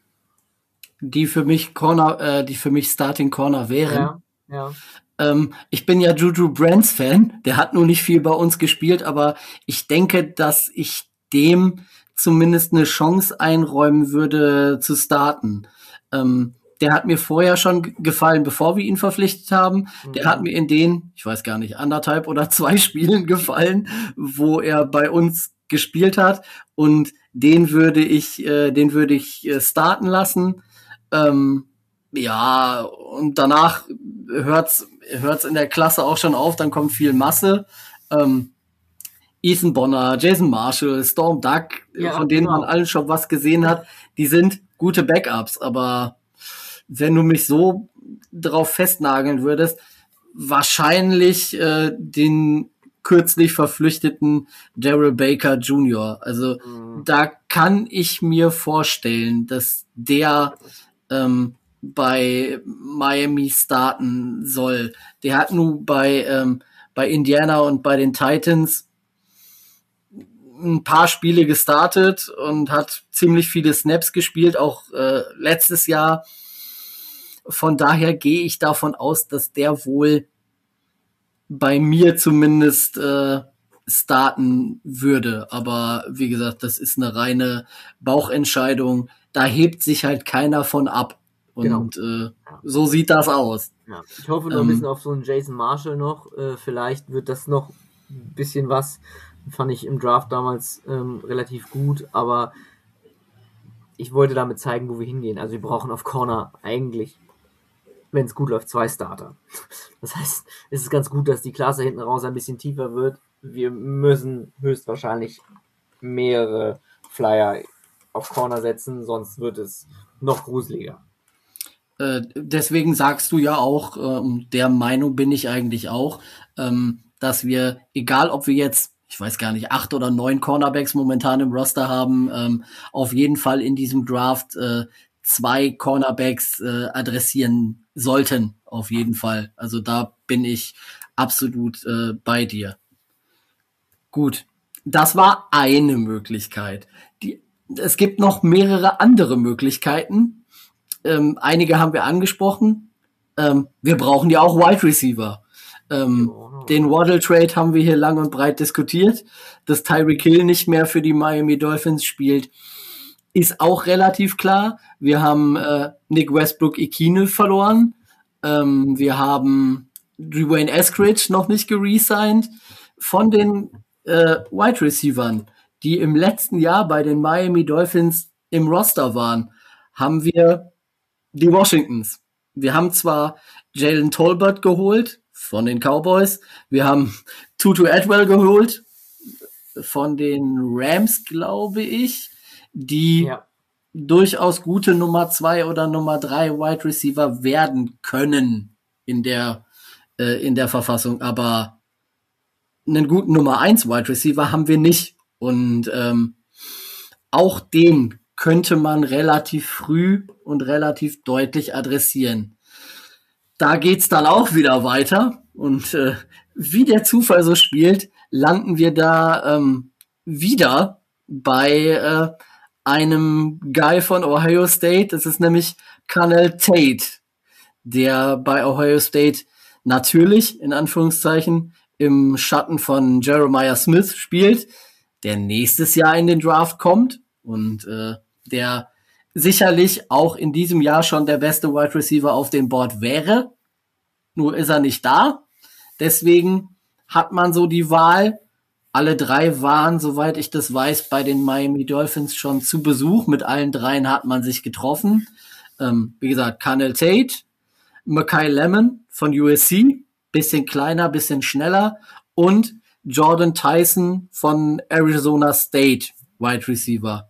Die für mich Corner, äh, die für mich Starting Corner wären. Ja, ja. Ähm, ich bin ja Juju Brands Fan. Der hat nur nicht viel bei uns gespielt, aber ich denke, dass ich dem zumindest eine Chance einräumen würde zu starten. Ähm, der hat mir vorher schon g- gefallen, bevor wir ihn verpflichtet haben. Der Mhm. hat mir in den, ich weiß gar nicht, anderthalb oder zwei Spielen gefallen, wo er bei uns gespielt hat. Und den würde ich, äh, den würde ich äh, starten lassen. Ähm, ja, und danach hört's, hört's in der Klasse auch schon auf, dann kommt viel Masse. Ähm, Ethan Bonner, Jason Marshall, Storm Duck, Ja, von denen genau. man allen schon was gesehen hat, die sind gute Backups, aber wenn du mich so drauf festnageln würdest, wahrscheinlich äh, den kürzlich verpflichteten Daryl Baker Junior Also Mhm. da kann ich mir vorstellen, dass der ähm, bei Miami starten soll. Der hat nun bei, ähm, bei Indiana und bei den Titans ein paar Spiele gestartet und hat ziemlich viele Snaps gespielt, auch äh, letztes Jahr. Von daher gehe ich davon aus, dass der wohl bei mir zumindest äh, starten würde. Aber wie gesagt, das ist eine reine Bauchentscheidung. Da hebt sich halt keiner von ab. Und genau. äh, so sieht das aus. Ja. Ich hoffe nur ähm, ein bisschen auf so einen Jason Marshall noch. Äh, vielleicht wird das noch ein bisschen was. Fand ich im Draft damals ähm, relativ gut, aber ich wollte damit zeigen, wo wir hingehen. Also wir brauchen auf Corner eigentlich, wenn es gut läuft, zwei Starter. Das heißt, es ist ganz gut, dass die Klasse hinten raus ein bisschen tiefer wird. Wir müssen höchstwahrscheinlich mehrere Flyer auf Corner setzen, sonst wird es noch gruseliger. Äh, deswegen sagst du ja auch, äh, der Meinung bin ich eigentlich auch, ähm, dass wir, egal ob wir jetzt, ich weiß gar nicht, acht oder neun Cornerbacks momentan im Roster haben, ähm, auf jeden Fall in diesem Draft äh, zwei Cornerbacks äh, adressieren sollten, auf jeden Fall. Also da bin ich absolut äh, bei dir. Gut, das war eine Möglichkeit. Die, es gibt noch mehrere andere Möglichkeiten. Ähm, einige haben wir angesprochen. Ähm, wir brauchen ja auch Wide Receiver. Ähm, oh. Den Waddle-Trade haben wir hier lang und breit diskutiert. Dass Tyreek Hill nicht mehr für die Miami Dolphins spielt, ist auch relativ klar. Wir haben äh, Nick Westbrook-Ikhine verloren. Ähm, wir haben Dwayne Eskridge noch nicht geresigned. Von den äh, Wide Receivern, die im letzten Jahr bei den Miami Dolphins im Roster waren, haben wir die Washingtons. Wir haben zwar Jalen Tolbert geholt von den Cowboys, wir haben Tutu Atwell geholt von den Rams, glaube ich, die ja. durchaus gute Nummer zwei oder Nummer drei Wide Receiver werden können in der äh, in der Verfassung, aber einen guten Nummer eins Wide Receiver haben wir nicht. Und ähm, auch den könnte man relativ früh und relativ deutlich adressieren. Da geht's dann auch wieder weiter. Und äh, wie der Zufall so spielt, landen wir da ähm, wieder bei äh, einem Guy von Ohio State. Das ist nämlich Carnell Tate, der bei Ohio State natürlich, in Anführungszeichen, im Schatten von Jeremiah Smith spielt, der nächstes Jahr in den Draft kommt und äh, der sicherlich auch in diesem Jahr schon der beste Wide Receiver auf dem Board wäre. Nur ist er nicht da. Deswegen hat man so die Wahl. Alle drei waren, soweit ich das weiß, bei den Miami Dolphins schon zu Besuch. Mit allen dreien hat man sich getroffen. Ähm, wie gesagt, Carnell Tate, Makai Lemon von U S C, bisschen kleiner, bisschen schneller, und Jordan Tyson von Arizona State, Wide Receiver.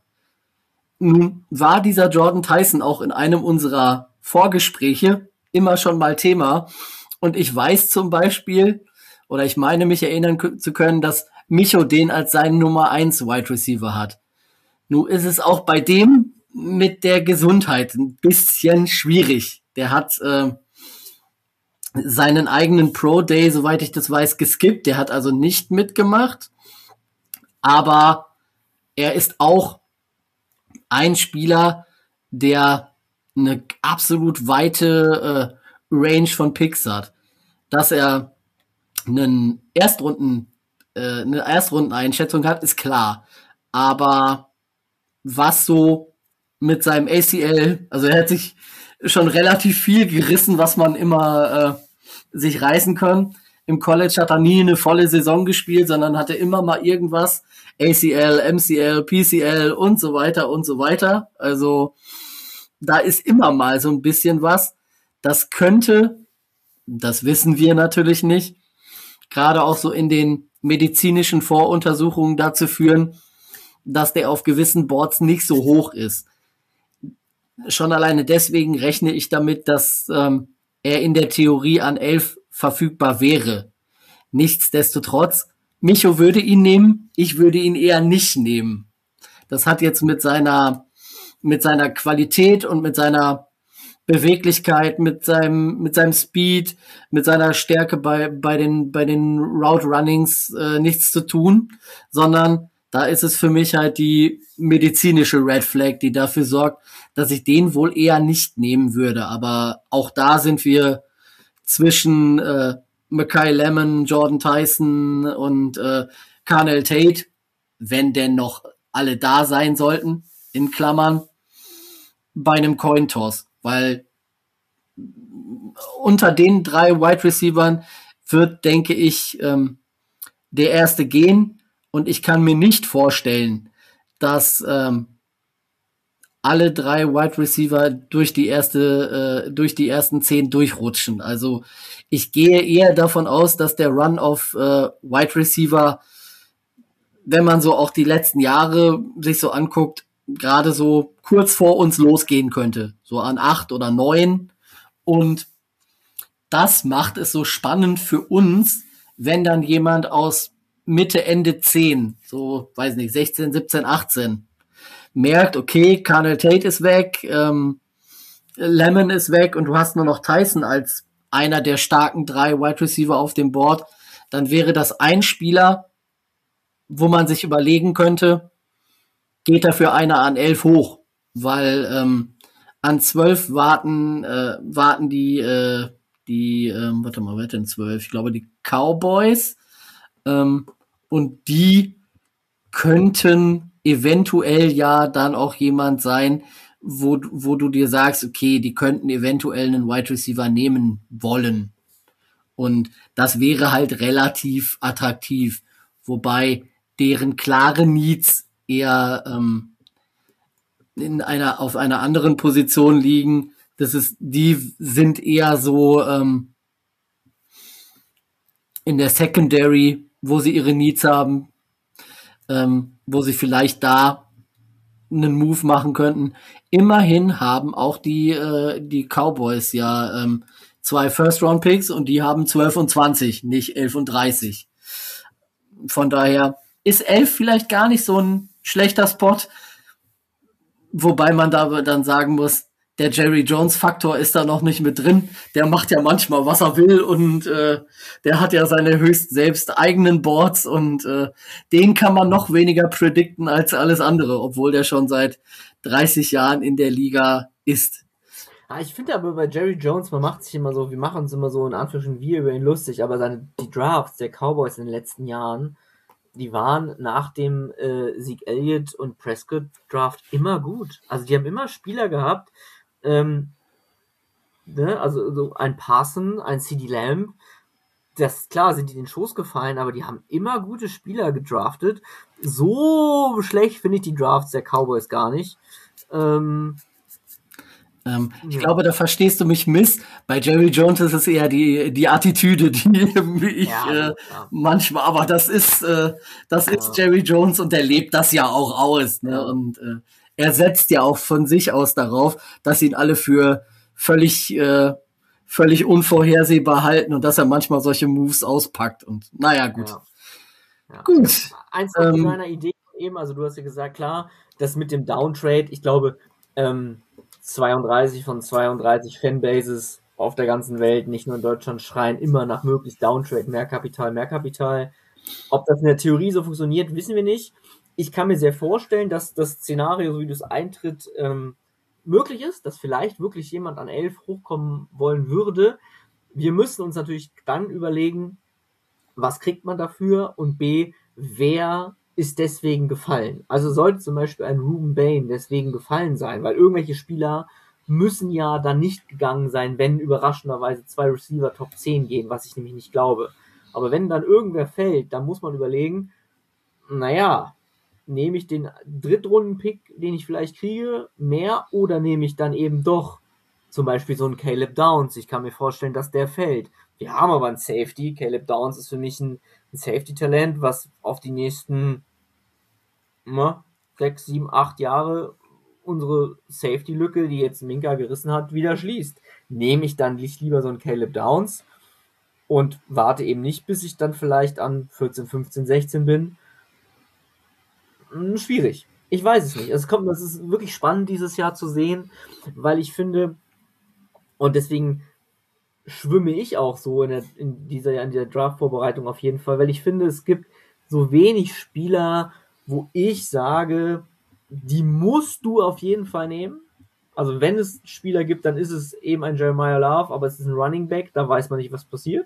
Nun war dieser Jordan Tyson auch in einem unserer Vorgespräche immer schon mal Thema, und ich weiß zum Beispiel, oder ich meine mich erinnern k- zu können, dass Micho den als seinen Nummer eins Wide Receiver hat. Nun ist es auch bei dem mit der Gesundheit ein bisschen schwierig. Der hat äh, seinen eigenen Pro Day, soweit ich das weiß, geskippt. Der hat also nicht mitgemacht. Aber er ist auch ein Spieler, der eine absolut weite äh, Range von Picks hat. Dass er einen Erstrunden, äh, eine Erstrundeneinschätzung hat, ist klar. Aber was so mit seinem A C L, also er hat sich schon relativ viel gerissen, was man immer äh, sich reißen kann. Im College hat er nie eine volle Saison gespielt, sondern hatte immer mal irgendwas. A C L, M C L, P C L und so weiter und so weiter. Also da ist immer mal so ein bisschen was. Das könnte, das wissen wir natürlich nicht, gerade auch so in den medizinischen Voruntersuchungen dazu führen, dass der auf gewissen Boards nicht so hoch ist. Schon alleine deswegen rechne ich damit, dass ähm, er in der Theorie an elf verfügbar wäre. Nichtsdestotrotz, Micho würde ihn nehmen, ich würde ihn eher nicht nehmen. Das hat jetzt mit seiner, mit seiner Qualität und mit seiner Beweglichkeit, mit seinem, mit seinem Speed, mit seiner Stärke bei, bei den, bei den Route Runnings äh, nichts zu tun, sondern da ist es für mich halt die medizinische Red Flag, die dafür sorgt, dass ich den wohl eher nicht nehmen würde. Aber auch da sind wir zwischen äh, Makai Lemon, Jordan Tyson und äh, Carnell Tate, wenn denn noch alle da sein sollten, in Klammern, bei einem Cointoss. Weil unter den drei Wide Receivern wird, denke ich, ähm, der erste gehen. Und ich kann mir nicht vorstellen, dass ähm, alle drei Wide Receiver durch die erste, äh, durch die ersten zehn durchrutschen. Also ich gehe eher davon aus, dass der Run auf äh, Wide Receiver, wenn man so auch die letzten Jahre sich so anguckt, gerade so kurz vor uns losgehen könnte. So an acht oder neun. Und das macht es so spannend für uns, wenn dann jemand aus Mitte, Ende zehn, so, weiß nicht, sechzehn, siebzehn, achtzehn, merkt, okay, Carnell Tate ist weg, ähm, Lemon ist weg und du hast nur noch Tyson als einer der starken drei Wide Receiver auf dem Board, dann wäre das ein Spieler, wo man sich überlegen könnte, geht dafür einer an elf hoch, weil ähm, an zwölf warten, äh, warten die, äh, die, ähm, warte mal, wer hat denn zwölf? Ich glaube, die Cowboys, ähm, und die könnten eventuell ja dann auch jemand sein, wo, wo du dir sagst, okay, die könnten eventuell einen Wide Receiver nehmen wollen. Und das wäre halt relativ attraktiv, wobei deren klare Needs eher ähm, in einer, auf einer anderen Position liegen. Das ist, die sind eher so ähm, in der Secondary, wo sie ihre Needs haben, ähm, wo sie vielleicht da einen Move machen könnten. Immerhin haben auch die, äh, die Cowboys ja ähm, zwei First-Round-Picks und die haben zwölf und zwanzig, nicht elf und dreißig. Von daher ist elf vielleicht gar nicht so ein schlechter Spot, wobei man da dann sagen muss, der Jerry Jones-Faktor ist da noch nicht mit drin. Der macht ja manchmal, was er will und äh, der hat ja seine höchst selbst eigenen Boards und äh, den kann man noch weniger predikten als alles andere, obwohl der schon seit dreißig Jahren in der Liga ist. Ja, ich finde aber bei Jerry Jones, man macht sich immer so, wir machen uns immer so in Anführungsstrichen wir über ihn lustig, aber seine, die Drafts der Cowboys in den letzten Jahren, die waren nach dem äh, Zeke Elliott und Prescott Draft immer gut. Also die haben immer Spieler gehabt, ähm, ne, also so ein Parson, ein C D Lamb, das, klar, sind die in den Schoß gefallen, aber die haben immer gute Spieler gedraftet. So schlecht finde ich die Drafts der Cowboys gar nicht. Ähm, Ähm, ich ja. glaube, da verstehst du mich miss. Bei Jerry Jones ist es eher die, die Attitüde, die ich Ja, äh, ja. manchmal, aber das ist, äh, das Ja. ist Jerry Jones und der lebt das ja auch aus. Ne? Ja. Und äh, er setzt ja auch von sich aus darauf, dass ihn alle für völlig, äh, völlig unvorhersehbar halten und dass er manchmal solche Moves auspackt. Und naja, gut. Ja. Ja. Gut. Eins noch Ähm, zu deiner Idee eben, also du hast ja gesagt, klar, das mit dem Downtrade, ich glaube, ähm, zweiunddreißig von zweiunddreißig Fanbases auf der ganzen Welt, nicht nur in Deutschland, schreien immer nach möglichst Downtrade, mehr Kapital, mehr Kapital. Ob das in der Theorie so funktioniert, wissen wir nicht. Ich kann mir sehr vorstellen, dass das Szenario, so wie das eintritt, ähm, möglich ist, dass vielleicht wirklich jemand an elf hochkommen wollen würde. Wir müssen uns natürlich dann überlegen, was kriegt man dafür und B, wer ist deswegen gefallen. Also sollte zum Beispiel ein Ruben Bain deswegen gefallen sein, weil irgendwelche Spieler müssen ja dann nicht gegangen sein, wenn überraschenderweise zwei Receiver Top zehn gehen, was ich nämlich nicht glaube. Aber wenn dann irgendwer fällt, dann muss man überlegen, naja, nehme ich den Drittrunden-Pick, den ich vielleicht kriege, mehr oder nehme ich dann eben doch zum Beispiel so einen Caleb Downs. Ich kann mir vorstellen, dass der fällt. Wir haben aber einen Safety. Caleb Downs ist für mich ein, ein Safety-Talent, was auf die nächsten na, sechs, sieben, acht Jahre unsere Safety-Lücke, die jetzt Minka gerissen hat, wieder schließt. Nehme ich dann nicht lieber so einen Caleb Downs und warte eben nicht, bis ich dann vielleicht an vierzehn, fünfzehn, sechzehn bin. Hm, schwierig. Ich weiß es nicht. Es kommt, das ist wirklich spannend dieses Jahr zu sehen, weil ich finde, und deswegen schwimme ich auch so in, der, in dieser, in dieser Draft-Vorbereitung auf jeden Fall, weil ich finde, es gibt so wenig Spieler, wo ich sage, die musst du auf jeden Fall nehmen. Also wenn es Spieler gibt, dann ist es eben ein Jeremiah Love, aber es ist ein Running Back, da weiß man nicht, was passiert.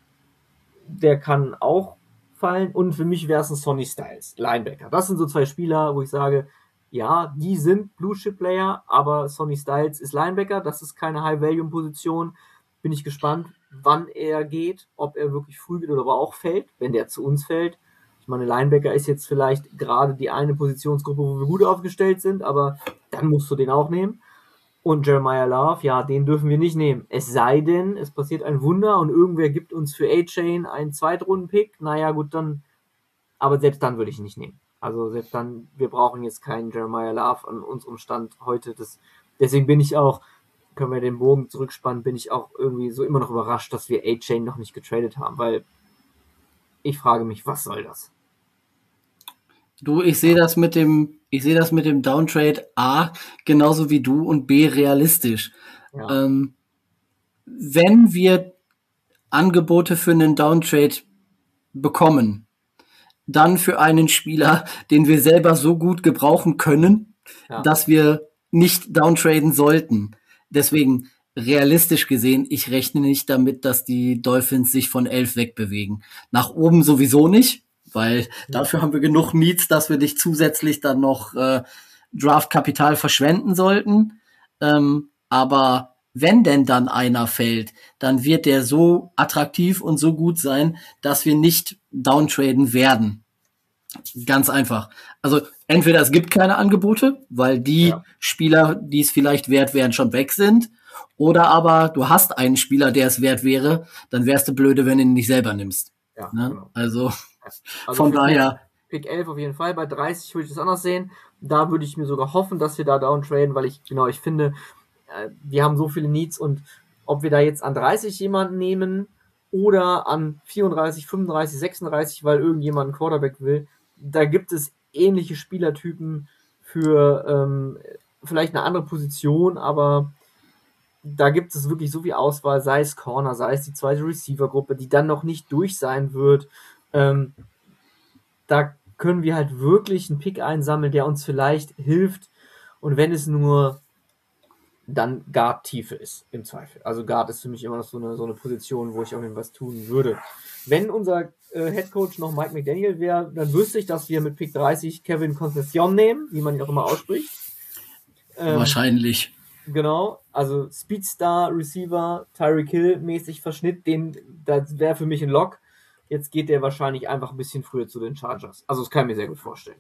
Der kann auch fallen und für mich wäre es ein Sonny Styles, Linebacker. Das sind so zwei Spieler, wo ich sage, Ja, die sind Blue-Chip-Player, aber Sonny Styles ist Linebacker, das ist keine High-Volume-Position. Bin ich gespannt, wann er geht, ob er wirklich früh geht oder aber auch fällt, wenn der zu uns fällt. Ich meine, Linebacker ist jetzt vielleicht gerade die eine Positionsgruppe, wo wir gut aufgestellt sind, aber dann musst du den auch nehmen. Und Jeremiah Love, ja, den dürfen wir nicht nehmen. Es sei denn, es passiert ein Wunder und irgendwer gibt uns für A-Chain einen Zweitrunden-Pick. Naja, gut, dann, aber selbst dann würde ich ihn nicht nehmen. Also selbst dann, wir brauchen jetzt keinen Jeremiah Love an unserem Stand heute. Das, deswegen bin ich auch, können wir den Bogen zurückspannen, bin ich auch irgendwie so immer noch überrascht, dass wir A-Chain noch nicht getradet haben, weil ich frage mich, was soll das? Du, ich sehe das mit dem, ich sehe das mit dem Downtrade A genauso wie du und B realistisch. Ja. Ähm, wenn wir Angebote für einen Downtrade bekommen, dann für einen Spieler, den wir selber so gut gebrauchen können, ja. dass wir nicht downtraden sollten. Deswegen realistisch gesehen, ich rechne nicht damit, dass die Dolphins sich von elf wegbewegen. Nach oben sowieso nicht, weil ja. dafür haben wir genug Needs, dass wir nicht zusätzlich dann noch äh, Draftkapital verschwenden sollten. Ähm, aber wenn denn dann einer fällt, dann wird der so attraktiv und so gut sein, dass wir nicht downtraden werden. Ganz einfach. Also entweder es gibt keine Angebote, weil die ja. Spieler, die es vielleicht wert wären, schon weg sind, oder aber du hast einen Spieler, der es wert wäre, dann wärst du blöde, wenn du ihn nicht selber nimmst. Ja, ne? Genau. Also, also von daher. Pick elf auf jeden Fall, bei dreißig würde ich das anders sehen. Da würde ich mir sogar hoffen, dass wir da downtraden, weil ich, genau, ich finde, wir haben so viele Needs und ob wir da jetzt an dreißig jemanden nehmen oder an vierunddreißig, fünfunddreißig, sechsunddreißig, weil irgendjemand einen Quarterback will, da gibt es ähnliche Spielertypen für ähm, vielleicht eine andere Position, aber da gibt es wirklich so viel Auswahl, sei es Corner, sei es die zweite Receiver-Gruppe, die dann noch nicht durch sein wird. Ähm, da können wir halt wirklich einen Pick einsammeln, der uns vielleicht hilft und wenn es nur dann Guard-Tiefe ist, im Zweifel. Also Guard ist für mich immer noch so eine, so eine Position, wo ich auch irgendwas tun würde. Wenn unser äh, Headcoach noch Mike McDaniel wäre, dann wüsste ich, dass wir mit Pick dreißig Kevin Concession nehmen, wie man ihn auch immer ausspricht. Ähm, Wahrscheinlich. Genau, also Speedstar, Receiver, Tyreek Hill mäßig Verschnitt, den, das wäre für mich ein Lock. Jetzt geht der wahrscheinlich einfach ein bisschen früher zu den Chargers. Also das kann ich mir sehr gut vorstellen.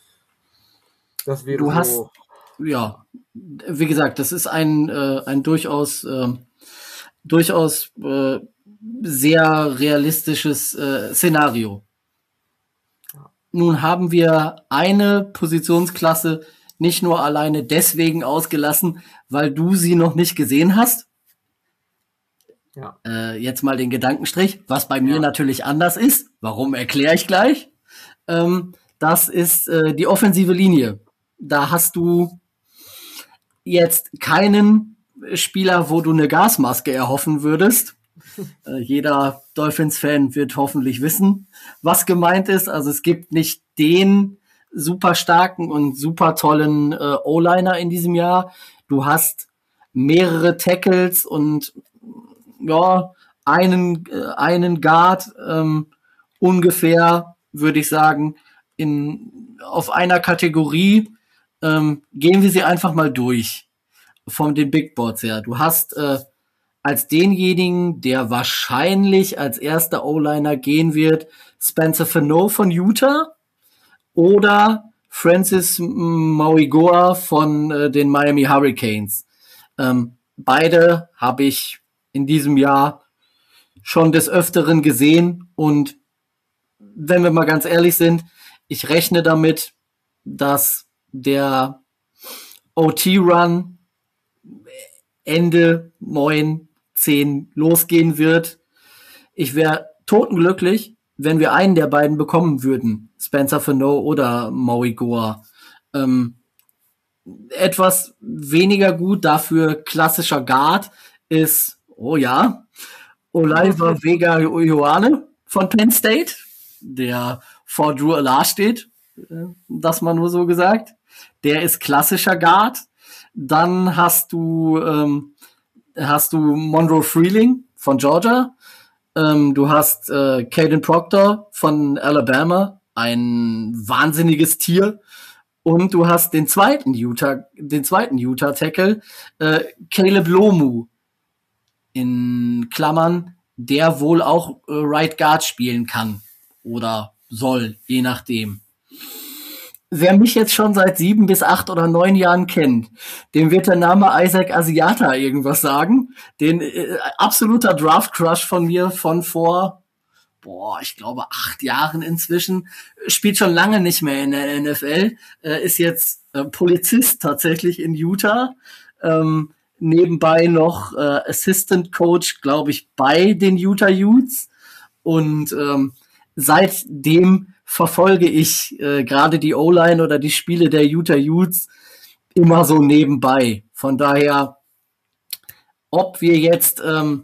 Das wäre du so... Hast, ja, wie gesagt, das ist ein, äh, ein durchaus, äh, durchaus äh, sehr realistisches äh, Szenario. Ja. Nun haben wir eine Positionsklasse nicht nur alleine deswegen ausgelassen, weil du sie noch nicht gesehen hast. Ja. Äh, jetzt mal den Gedankenstrich, was bei mir ja. natürlich anders ist. Warum, erkläre ich gleich. Ähm, das ist äh, die offensive Linie. Da hast du jetzt keinen Spieler, wo du eine Gasmaske erhoffen würdest. äh, jeder Dolphins-Fan wird hoffentlich wissen, was gemeint ist. Also es gibt nicht den super starken und super tollen äh, O-Liner in diesem Jahr. Du hast mehrere Tackles und ja, einen, äh, einen Guard ähm, ungefähr, würde ich sagen, in auf einer Kategorie. Ähm, gehen wir sie einfach mal durch von den Big Boards her. Du hast äh, als denjenigen, der wahrscheinlich als erster O-Liner gehen wird, Spencer Fano von Utah oder Francis Mauigoa von äh, den Miami Hurricanes. Ähm, beide habe ich in diesem Jahr schon des Öfteren gesehen und wenn wir mal ganz ehrlich sind, ich rechne damit, dass der O T-Run Ende neun, zehn losgehen wird. Ich wäre totenglücklich, wenn wir einen der beiden bekommen würden. Spencer Fano oder Maui Goa. Ähm, etwas weniger gut, dafür klassischer Guard ist, oh ja, Oliver Vega Ioane von Penn State, der vor Drew Allar steht, das mal nur so gesagt. Der ist klassischer Guard. Dann hast du ähm, hast du Monroe Freeling von Georgia. Ähm, du hast äh, Caden Proctor von Alabama, ein wahnsinniges Tier. Und du hast den zweiten Utah, den zweiten Utah-Tackle, äh, Caleb Lomu, in Klammern, der wohl auch äh, Right Guard spielen kann oder soll, je nachdem. Wer mich jetzt schon seit sieben bis acht oder neun Jahren kennt, dem wird der Name Isaac Asiata irgendwas sagen. Den äh, absoluter Draft-Crush von mir von vor, boah, ich glaube acht Jahren inzwischen. Spielt schon lange nicht mehr in der N F L. Äh, ist jetzt äh, Polizist tatsächlich in Utah. Ähm, nebenbei noch äh, Assistant Coach, glaube ich, bei den Utah Utes. Und ähm, seitdem verfolge ich äh, gerade die O-Line oder die Spiele der Utah Utes immer so nebenbei. Von daher, ob wir jetzt, ähm,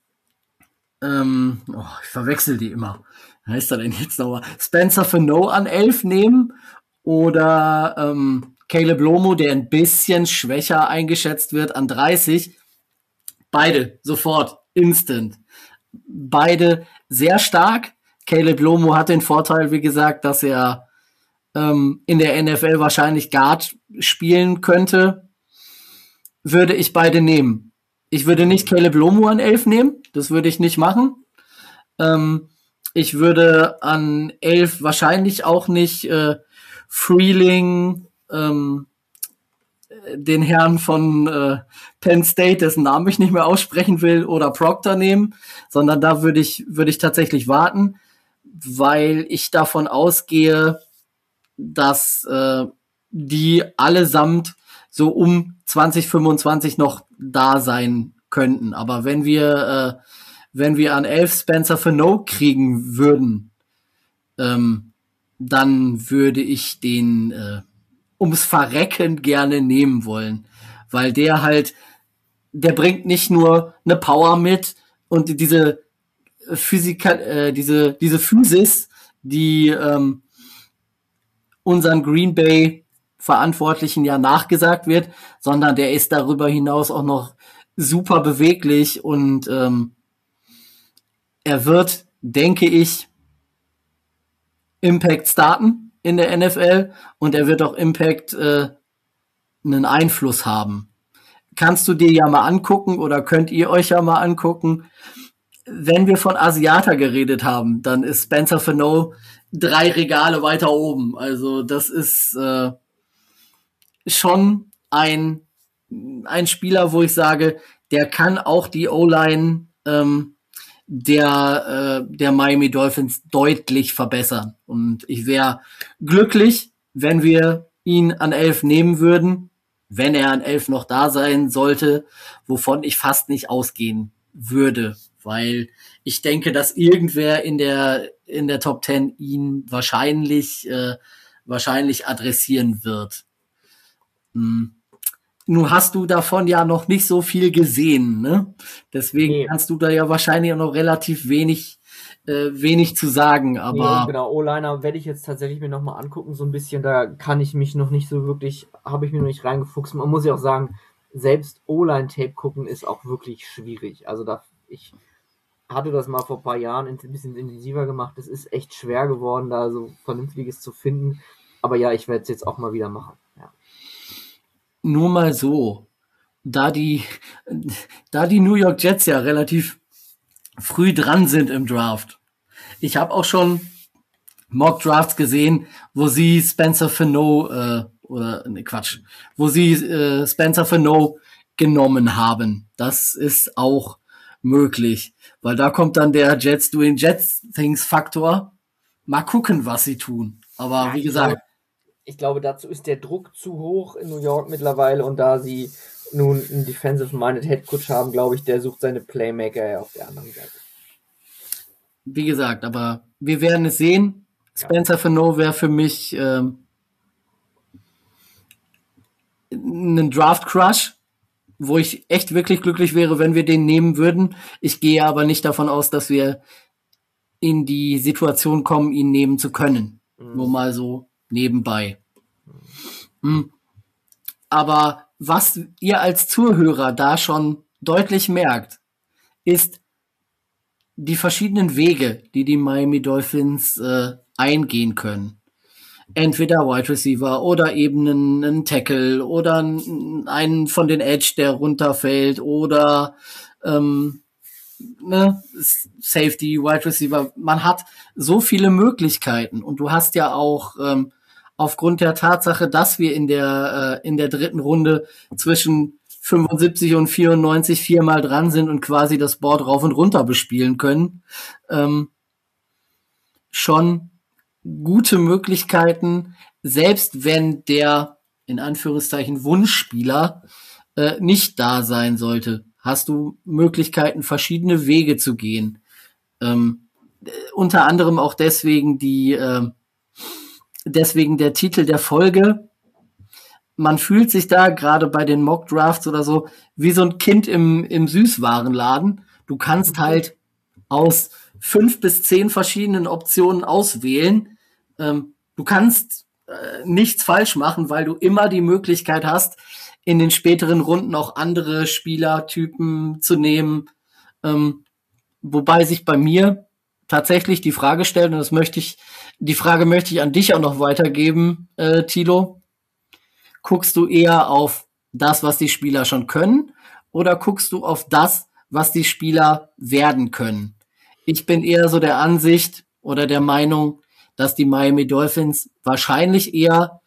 ähm, oh, ich verwechsel die immer. Was heißt er denn jetzt nochmal? Spencer Fano an elf nehmen oder ähm, Caleb Lomu, der ein bisschen schwächer eingeschätzt wird, an dreißig. Beide sofort, instant. Beide sehr stark. Caleb Lomu hat den Vorteil, wie gesagt, dass er ähm, in der N F L wahrscheinlich Guard spielen könnte. Würde ich beide nehmen. Ich würde nicht Caleb Lomu an elf nehmen. Das würde ich nicht machen. Ähm, ich würde an elf wahrscheinlich auch nicht äh, Freeling, ähm, den Herrn von äh, Penn State, dessen Namen ich nicht mehr aussprechen will, oder Proctor nehmen, sondern da würde ich, würde ich tatsächlich warten, weil ich davon ausgehe, dass äh, die allesamt so um zwanzig fünfundzwanzig noch da sein könnten. Aber wenn wir, äh, wenn wir an elf Spencer Fano kriegen würden, ähm, dann würde ich den äh, ums Verrecken gerne nehmen wollen, weil der halt, der bringt nicht nur eine Power mit und diese Physikal, äh, diese diese Physis, die ähm, unseren Green Bay Verantwortlichen ja nachgesagt wird, sondern der ist darüber hinaus auch noch super beweglich und ähm, er wird, denke ich, Impact starten in der N F L und er wird auch Impact äh, einen Einfluss haben. Kannst du dir ja mal angucken oder könnt ihr euch ja mal angucken. Wenn wir von Asiata geredet haben, dann ist Spencer Fano drei Regale weiter oben. Also das ist äh, schon ein, ein Spieler, wo ich sage, der kann auch die O-Line ähm, der, äh, der Miami Dolphins deutlich verbessern. Und ich wäre glücklich, wenn wir ihn an elf nehmen würden, wenn er an elf noch da sein sollte, wovon ich fast nicht ausgehen würde, weil ich denke, dass irgendwer in der in der Top Ten ihn wahrscheinlich äh, wahrscheinlich adressieren wird. Hm. Nun hast du davon ja noch nicht so viel gesehen, ne? Deswegen nee. Kannst du da ja wahrscheinlich auch noch relativ wenig äh, wenig zu sagen, aber nee, genau, O-Liner werde ich jetzt tatsächlich mir nochmal angucken, so ein bisschen, da kann ich mich noch nicht so wirklich, habe ich mir noch nicht reingefuchst. Man muss ja auch sagen, selbst O-Line-Tape gucken ist auch wirklich schwierig. Also da, ich hatte das mal vor ein paar Jahren ein bisschen intensiver gemacht, es ist echt schwer geworden, da so Vernünftiges zu finden, aber ja, ich werde es jetzt auch mal wieder machen, ja. Nur mal so, da die, da die New York Jets ja relativ früh dran sind im Draft. Ich habe auch schon Mock Drafts gesehen, wo sie Spencer Fano äh, oder ne Quatsch, wo sie äh, Spencer Fano genommen haben. Das ist auch möglich, weil da kommt dann der Jets doing Jets Things Faktor. Mal gucken, was sie tun. Aber ja, wie gesagt, ich glaube, dazu ist der Druck zu hoch in New York mittlerweile und da sie nun einen Defensive-Minded Headcoach haben, glaube ich, der sucht seine Playmaker ja auf der anderen Seite. Wie gesagt, aber wir werden es sehen. Ja. Spencer Fano wäre für mich ähm, ein Draft-Crush, wo ich echt wirklich glücklich wäre, wenn wir den nehmen würden. Ich gehe aber nicht davon aus, dass wir in die Situation kommen, ihn nehmen zu können. Mhm. Nur mal so nebenbei. Mhm. Aber was ihr als Zuhörer da schon deutlich merkt, ist die verschiedenen Wege, die die Miami Dolphins äh, eingehen können. entweder Wide Receiver oder eben einen, einen Tackle oder einen von den Edge, der runterfällt oder ähm, ne, Safety, Wide Receiver. Man hat so viele Möglichkeiten und du hast ja auch ähm, aufgrund der Tatsache, dass wir in der äh, in der dritten Runde zwischen fünfundsiebzig und vierundneunzig viermal dran sind und quasi das Board rauf und runter bespielen können, ähm, schon gute Möglichkeiten, selbst wenn der in Anführungszeichen Wunschspieler äh, nicht da sein sollte, hast du Möglichkeiten, verschiedene Wege zu gehen. Ähm, äh, unter anderem auch deswegen die äh, deswegen der Titel der Folge. Man fühlt sich da gerade bei den Mock Drafts oder so wie so ein Kind im, im Süßwarenladen. Du kannst halt aus fünf bis zehn verschiedenen Optionen auswählen. Ähm, du kannst äh, nichts falsch machen, weil du immer die Möglichkeit hast, in den späteren Runden auch andere Spielertypen zu nehmen. Ähm, wobei sich bei mir tatsächlich die Frage stellt, und das möchte ich, die Frage möchte ich an dich auch noch weitergeben, äh, Thilo. Guckst du eher auf das, was die Spieler schon können, oder guckst du auf das, was die Spieler werden können? Ich bin eher so der Ansicht oder der Meinung, dass die Miami Dolphins wahrscheinlich eher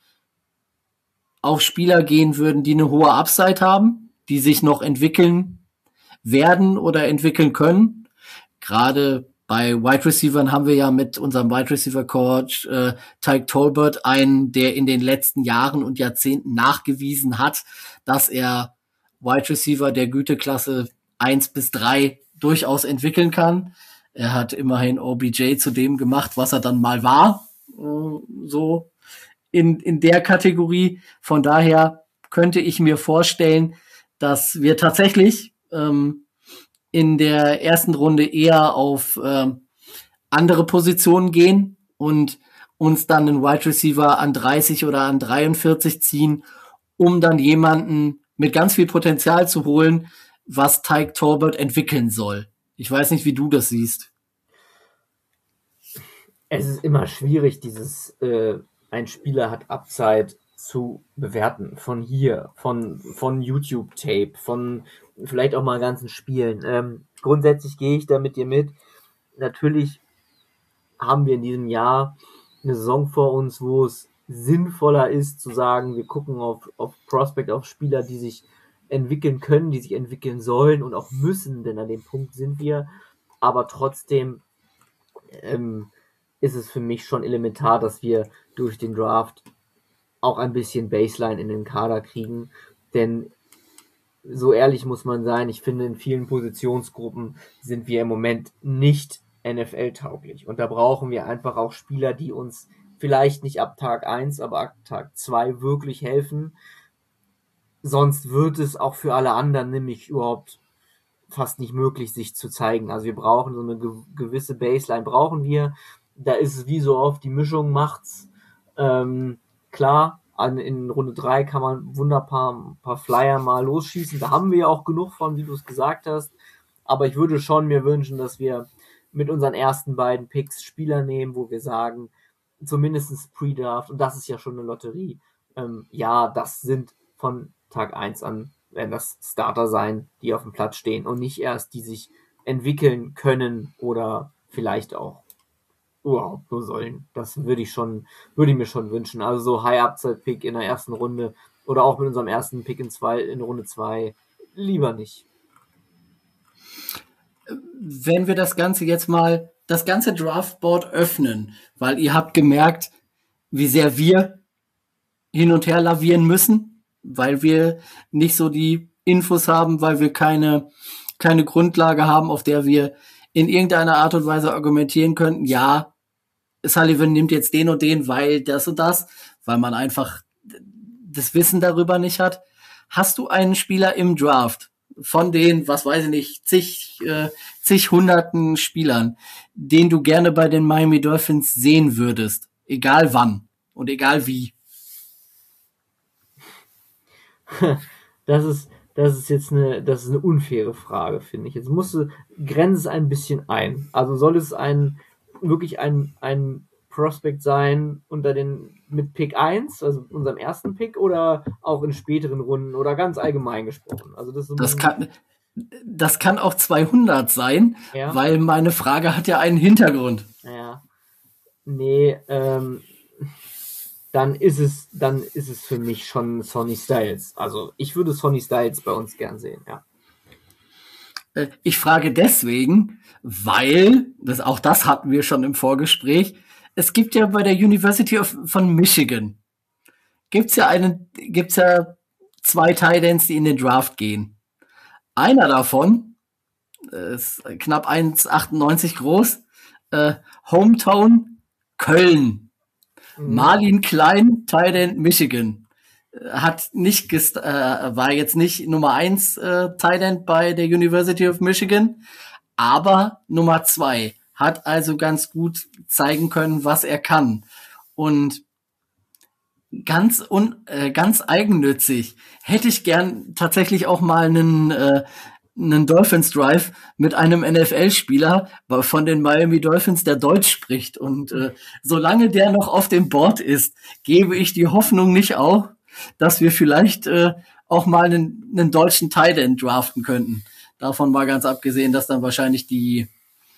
auf Spieler gehen würden, die eine hohe Upside haben, die sich noch entwickeln werden oder entwickeln können. Gerade bei Wide Receivern haben wir ja mit unserem Wide Receiver Coach äh, Tyke Tolbert einen, der in den letzten Jahren und Jahrzehnten nachgewiesen hat, dass er Wide Receiver der Güteklasse eins bis drei durchaus entwickeln kann. Er hat immerhin O B J zu dem gemacht, was er dann mal war. Äh, so in, in der Kategorie. Von daher könnte ich mir vorstellen, dass wir tatsächlich ähm, in der ersten Runde eher auf ähm, andere Positionen gehen und uns dann einen Wide Receiver an dreißig oder an dreiundvierzig ziehen, um dann jemanden mit ganz viel Potenzial zu holen, was Tyke Tolbert entwickeln soll. Ich weiß nicht, wie du das siehst. Es ist immer schwierig, dieses äh, ein Spieler hat Upside zu bewerten. Von hier, von, von YouTube-Tape, von vielleicht auch mal ganzen Spielen. Ähm, grundsätzlich gehe ich da mit dir mit. Natürlich haben wir in diesem Jahr eine Saison vor uns, wo es sinnvoller ist zu sagen, wir gucken auf, auf Prospect, auf Spieler, die sich entwickeln können, die sich entwickeln sollen und auch müssen, denn an dem Punkt sind wir. Aber trotzdem ähm, ist es für mich schon elementar, dass wir durch den Draft auch ein bisschen Baseline in den Kader kriegen, denn so ehrlich muss man sein, ich finde, in vielen Positionsgruppen sind wir im Moment nicht N F L-tauglich und da brauchen wir einfach auch Spieler, die uns vielleicht nicht ab Tag eins, aber ab Tag zwei wirklich helfen, sonst wird es auch für alle anderen nämlich überhaupt fast nicht möglich, sich zu zeigen. Also wir brauchen so eine ge- gewisse Baseline, brauchen wir. Da ist es wie so oft, die Mischung macht's. Ähm, klar, an, in Runde drei kann man wunderbar ein paar Flyer mal losschießen. Da haben wir ja auch genug von, wie du es gesagt hast. Aber ich würde schon mir wünschen, dass wir mit unseren ersten beiden Picks Spieler nehmen, wo wir sagen, zumindest Pre-Draft, und das ist ja schon eine Lotterie, ähm, ja, das sind von Tag eins an, werden das Starter sein, die auf dem Platz stehen und nicht erst, die sich entwickeln können oder vielleicht auch überhaupt nur sollen. Das würde ich schon, würde ich mir schon wünschen. Also so High-Upside-Pick in der ersten Runde oder auch mit unserem ersten Pick in zwei, in Runde zwei, lieber nicht. Wenn wir das Ganze jetzt mal, das ganze Draftboard öffnen, weil ihr habt gemerkt, wie sehr wir hin und her lavieren müssen, weil wir nicht so die Infos haben, weil wir keine, keine Grundlage haben, auf der wir in irgendeiner Art und Weise argumentieren könnten, ja, Sullivan nimmt jetzt den und den, weil das und das, weil man einfach das Wissen darüber nicht hat. Hast du einen Spieler im Draft von den, was weiß ich nicht, zig, äh, zig hunderten Spielern, den du gerne bei den Miami Dolphins sehen würdest, egal wann und egal wie? Das ist, das ist jetzt eine, das ist eine unfaire Frage, finde ich. Jetzt musst du, grenze es ein bisschen ein. Also soll es ein, wirklich ein, ein Prospect sein unter den mit Pick eins, also unserem ersten Pick, oder auch in späteren Runden oder ganz allgemein gesprochen? Also das, das kann das kann auch zweihundert sein, ja. Weil meine Frage hat ja einen Hintergrund. Ja. Nee, ähm, dann ist es dann ist es für mich schon Sonny Styles. Also ich würde Sonny Styles bei uns gern sehen, ja. Ich frage deswegen, weil, das, auch das hatten wir schon im Vorgespräch, es gibt ja bei der University of, von Michigan, gibt's ja einen, gibt's ja zwei Tight Ends, die in den Draft gehen. Einer davon ist knapp eins Komma achtundneunzig groß, äh, Hometown Köln. Mhm. Marlin Klein, Tight End Michigan. Hat nicht gest äh, war jetzt nicht Nummer eins äh, Tight End bei der University of Michigan, aber Nummer zwei, hat also ganz gut zeigen können, was er kann. Und ganz un äh, ganz eigennützig hätte ich gern tatsächlich auch mal einen äh, einen Dolphins Drive mit einem N F L-Spieler von den Miami Dolphins, der Deutsch spricht. Und äh, solange der noch auf dem Board ist, gebe ich die Hoffnung nicht auf, dass wir vielleicht äh, auch mal einen, einen deutschen Tight End draften könnten. Davon mal ganz abgesehen, dass dann wahrscheinlich die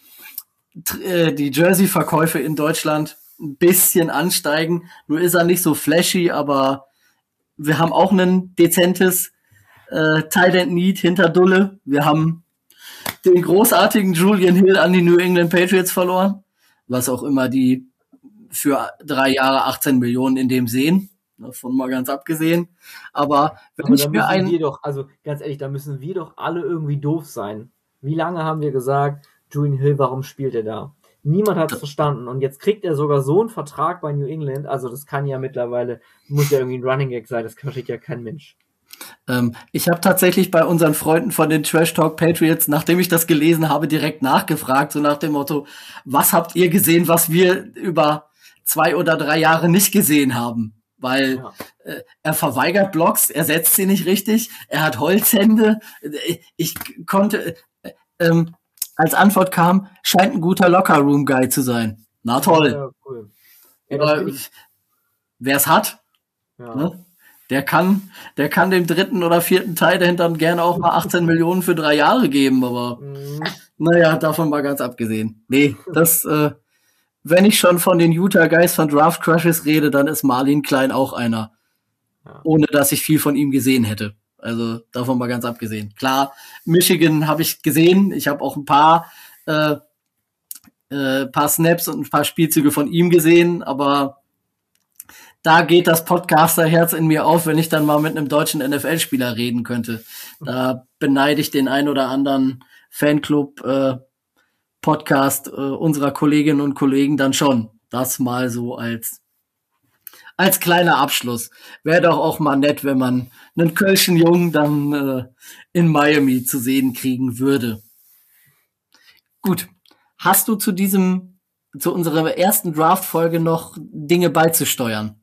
äh, die Jersey-Verkäufe in Deutschland ein bisschen ansteigen. Nur ist er nicht so flashy, aber wir haben auch ein dezentes äh, Tight End Need hinter Dulle. Wir haben den großartigen Julian Hill an die New England Patriots verloren, was auch immer die für drei Jahre achtzehn Millionen in dem sehen. Davon mal ganz abgesehen. Aber wenn Aber ich mir ein... wir doch, also ganz ehrlich, da müssen wir doch alle irgendwie doof sein. Wie lange haben wir gesagt, Julian Hill, warum spielt er da? Niemand hat es verstanden. Und jetzt kriegt er sogar so einen Vertrag bei New England. Also das kann ja mittlerweile, muss ja irgendwie ein Running Gag sein. Das versteht ja kein Mensch. Ähm, ich habe tatsächlich bei unseren Freunden von den Trash Talk Patriots, nachdem ich das gelesen habe, direkt nachgefragt. So nach dem Motto, was habt ihr gesehen, was wir über zwei oder drei Jahre nicht gesehen haben? Weil ja. äh, er verweigert Blocks, er setzt sie nicht richtig, er hat Holzhände. Ich konnte, äh, ähm, als Antwort kam, scheint ein guter Locker-Room-Guy zu sein. Na toll. Ja, cool. Ja, wer es hat, ja. ne? der kann, der kann dem dritten oder vierten Teil dahinter dann gerne auch mal achtzehn Millionen für drei Jahre geben, aber mhm. naja, davon mal ganz abgesehen. Nee, das, äh, wenn ich schon von den Utah Guys von Draft Crushes rede, dann ist Marlin Klein auch einer. Ja. Ohne dass ich viel von ihm gesehen hätte. Also davon mal ganz abgesehen. Klar, Michigan habe ich gesehen. Ich habe auch ein paar, äh, äh, paar Snaps und ein paar Spielzüge von ihm gesehen. Aber da geht das Podcaster-Herz in mir auf, wenn ich dann mal mit einem deutschen N F L-Spieler reden könnte. Da beneide ich den ein oder anderen Fanclub, äh, Podcast äh, unserer Kolleginnen und Kollegen dann schon. Das mal so als als kleiner Abschluss. Wäre doch auch mal nett, wenn man einen Kölschen Jungen dann äh, in Miami zu sehen kriegen würde. Gut. Hast du zu diesem, zu unserer ersten Draft-Folge noch Dinge beizusteuern?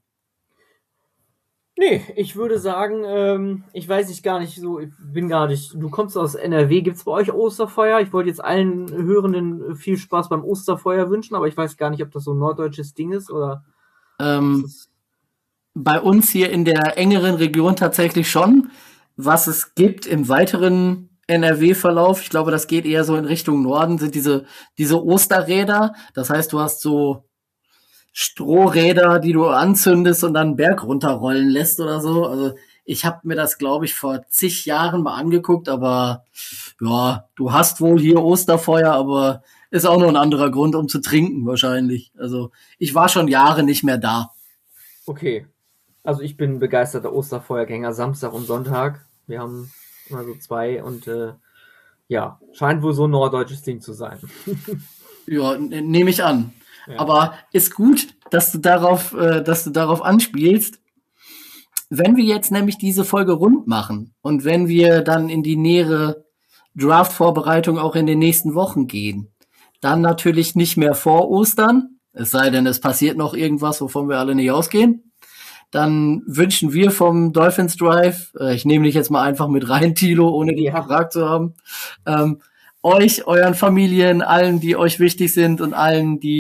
Nee, ich würde sagen, ähm, ich weiß nicht gar nicht so, ich bin gar nicht, du kommst aus N R W, gibt's bei euch Osterfeuer? Ich wollte jetzt allen Hörenden viel Spaß beim Osterfeuer wünschen, aber ich weiß gar nicht, ob das so ein norddeutsches Ding ist oder... Ähm, bei uns hier in der engeren Region tatsächlich schon. Was es gibt im weiteren N R W-Verlauf, ich glaube, das geht eher so in Richtung Norden, sind diese, diese Osterräder. Das heißt, du hast so Strohräder, die du anzündest und dann einen Berg runterrollen lässt oder so. Also ich habe mir das, glaube ich, vor zig Jahren mal angeguckt, aber ja, du hast wohl hier Osterfeuer, aber ist auch nur ein anderer Grund, um zu trinken wahrscheinlich. Also ich war schon Jahre nicht mehr da. Okay, also ich bin begeisterter Osterfeuergänger, Samstag und Sonntag. Wir haben immer so zwei und äh, ja, scheint wohl so ein norddeutsches Ding zu sein. Ja, n- nehme ich an. Ja. Aber ist gut, dass du darauf, äh, dass du darauf anspielst. Wenn wir jetzt nämlich diese Folge rund machen und wenn wir dann in die nähere Draft-Vorbereitung auch in den nächsten Wochen gehen, dann natürlich nicht mehr vor Ostern, es sei denn, es passiert noch irgendwas, wovon wir alle nicht ausgehen. Dann wünschen wir vom Dolphins Drive, äh, ich nehme dich jetzt mal einfach mit rein, Thilo, ohne dich gefragt zu haben, ähm, euch, euren Familien, allen, die euch wichtig sind und allen, die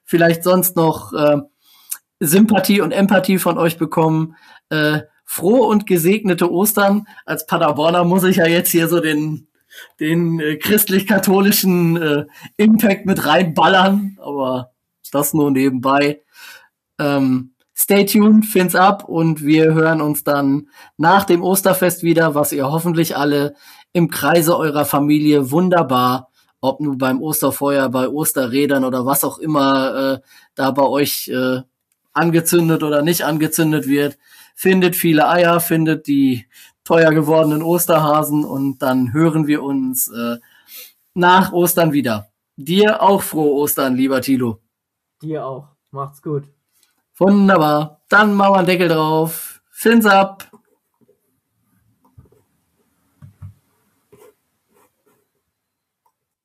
vielleicht sonst noch äh, Sympathie und Empathie von euch bekommen. Äh, frohe und gesegnete Ostern. Als Paderborner muss ich ja jetzt hier so den, den äh, christlich-katholischen äh, Impact mit reinballern, aber das nur nebenbei. Ähm, stay tuned, fins up und wir hören uns dann nach dem Osterfest wieder, was ihr hoffentlich alle im Kreise eurer Familie wunderbar, ob nun beim Osterfeuer, bei Osterrädern oder was auch immer äh, da bei euch äh, angezündet oder nicht angezündet wird, findet viele Eier, findet die teuer gewordenen Osterhasen und dann hören wir uns äh, nach Ostern wieder. Dir auch frohe Ostern, lieber Thilo. Dir auch. Macht's gut. Wunderbar. Dann machen wir einen Deckel drauf. Fins up.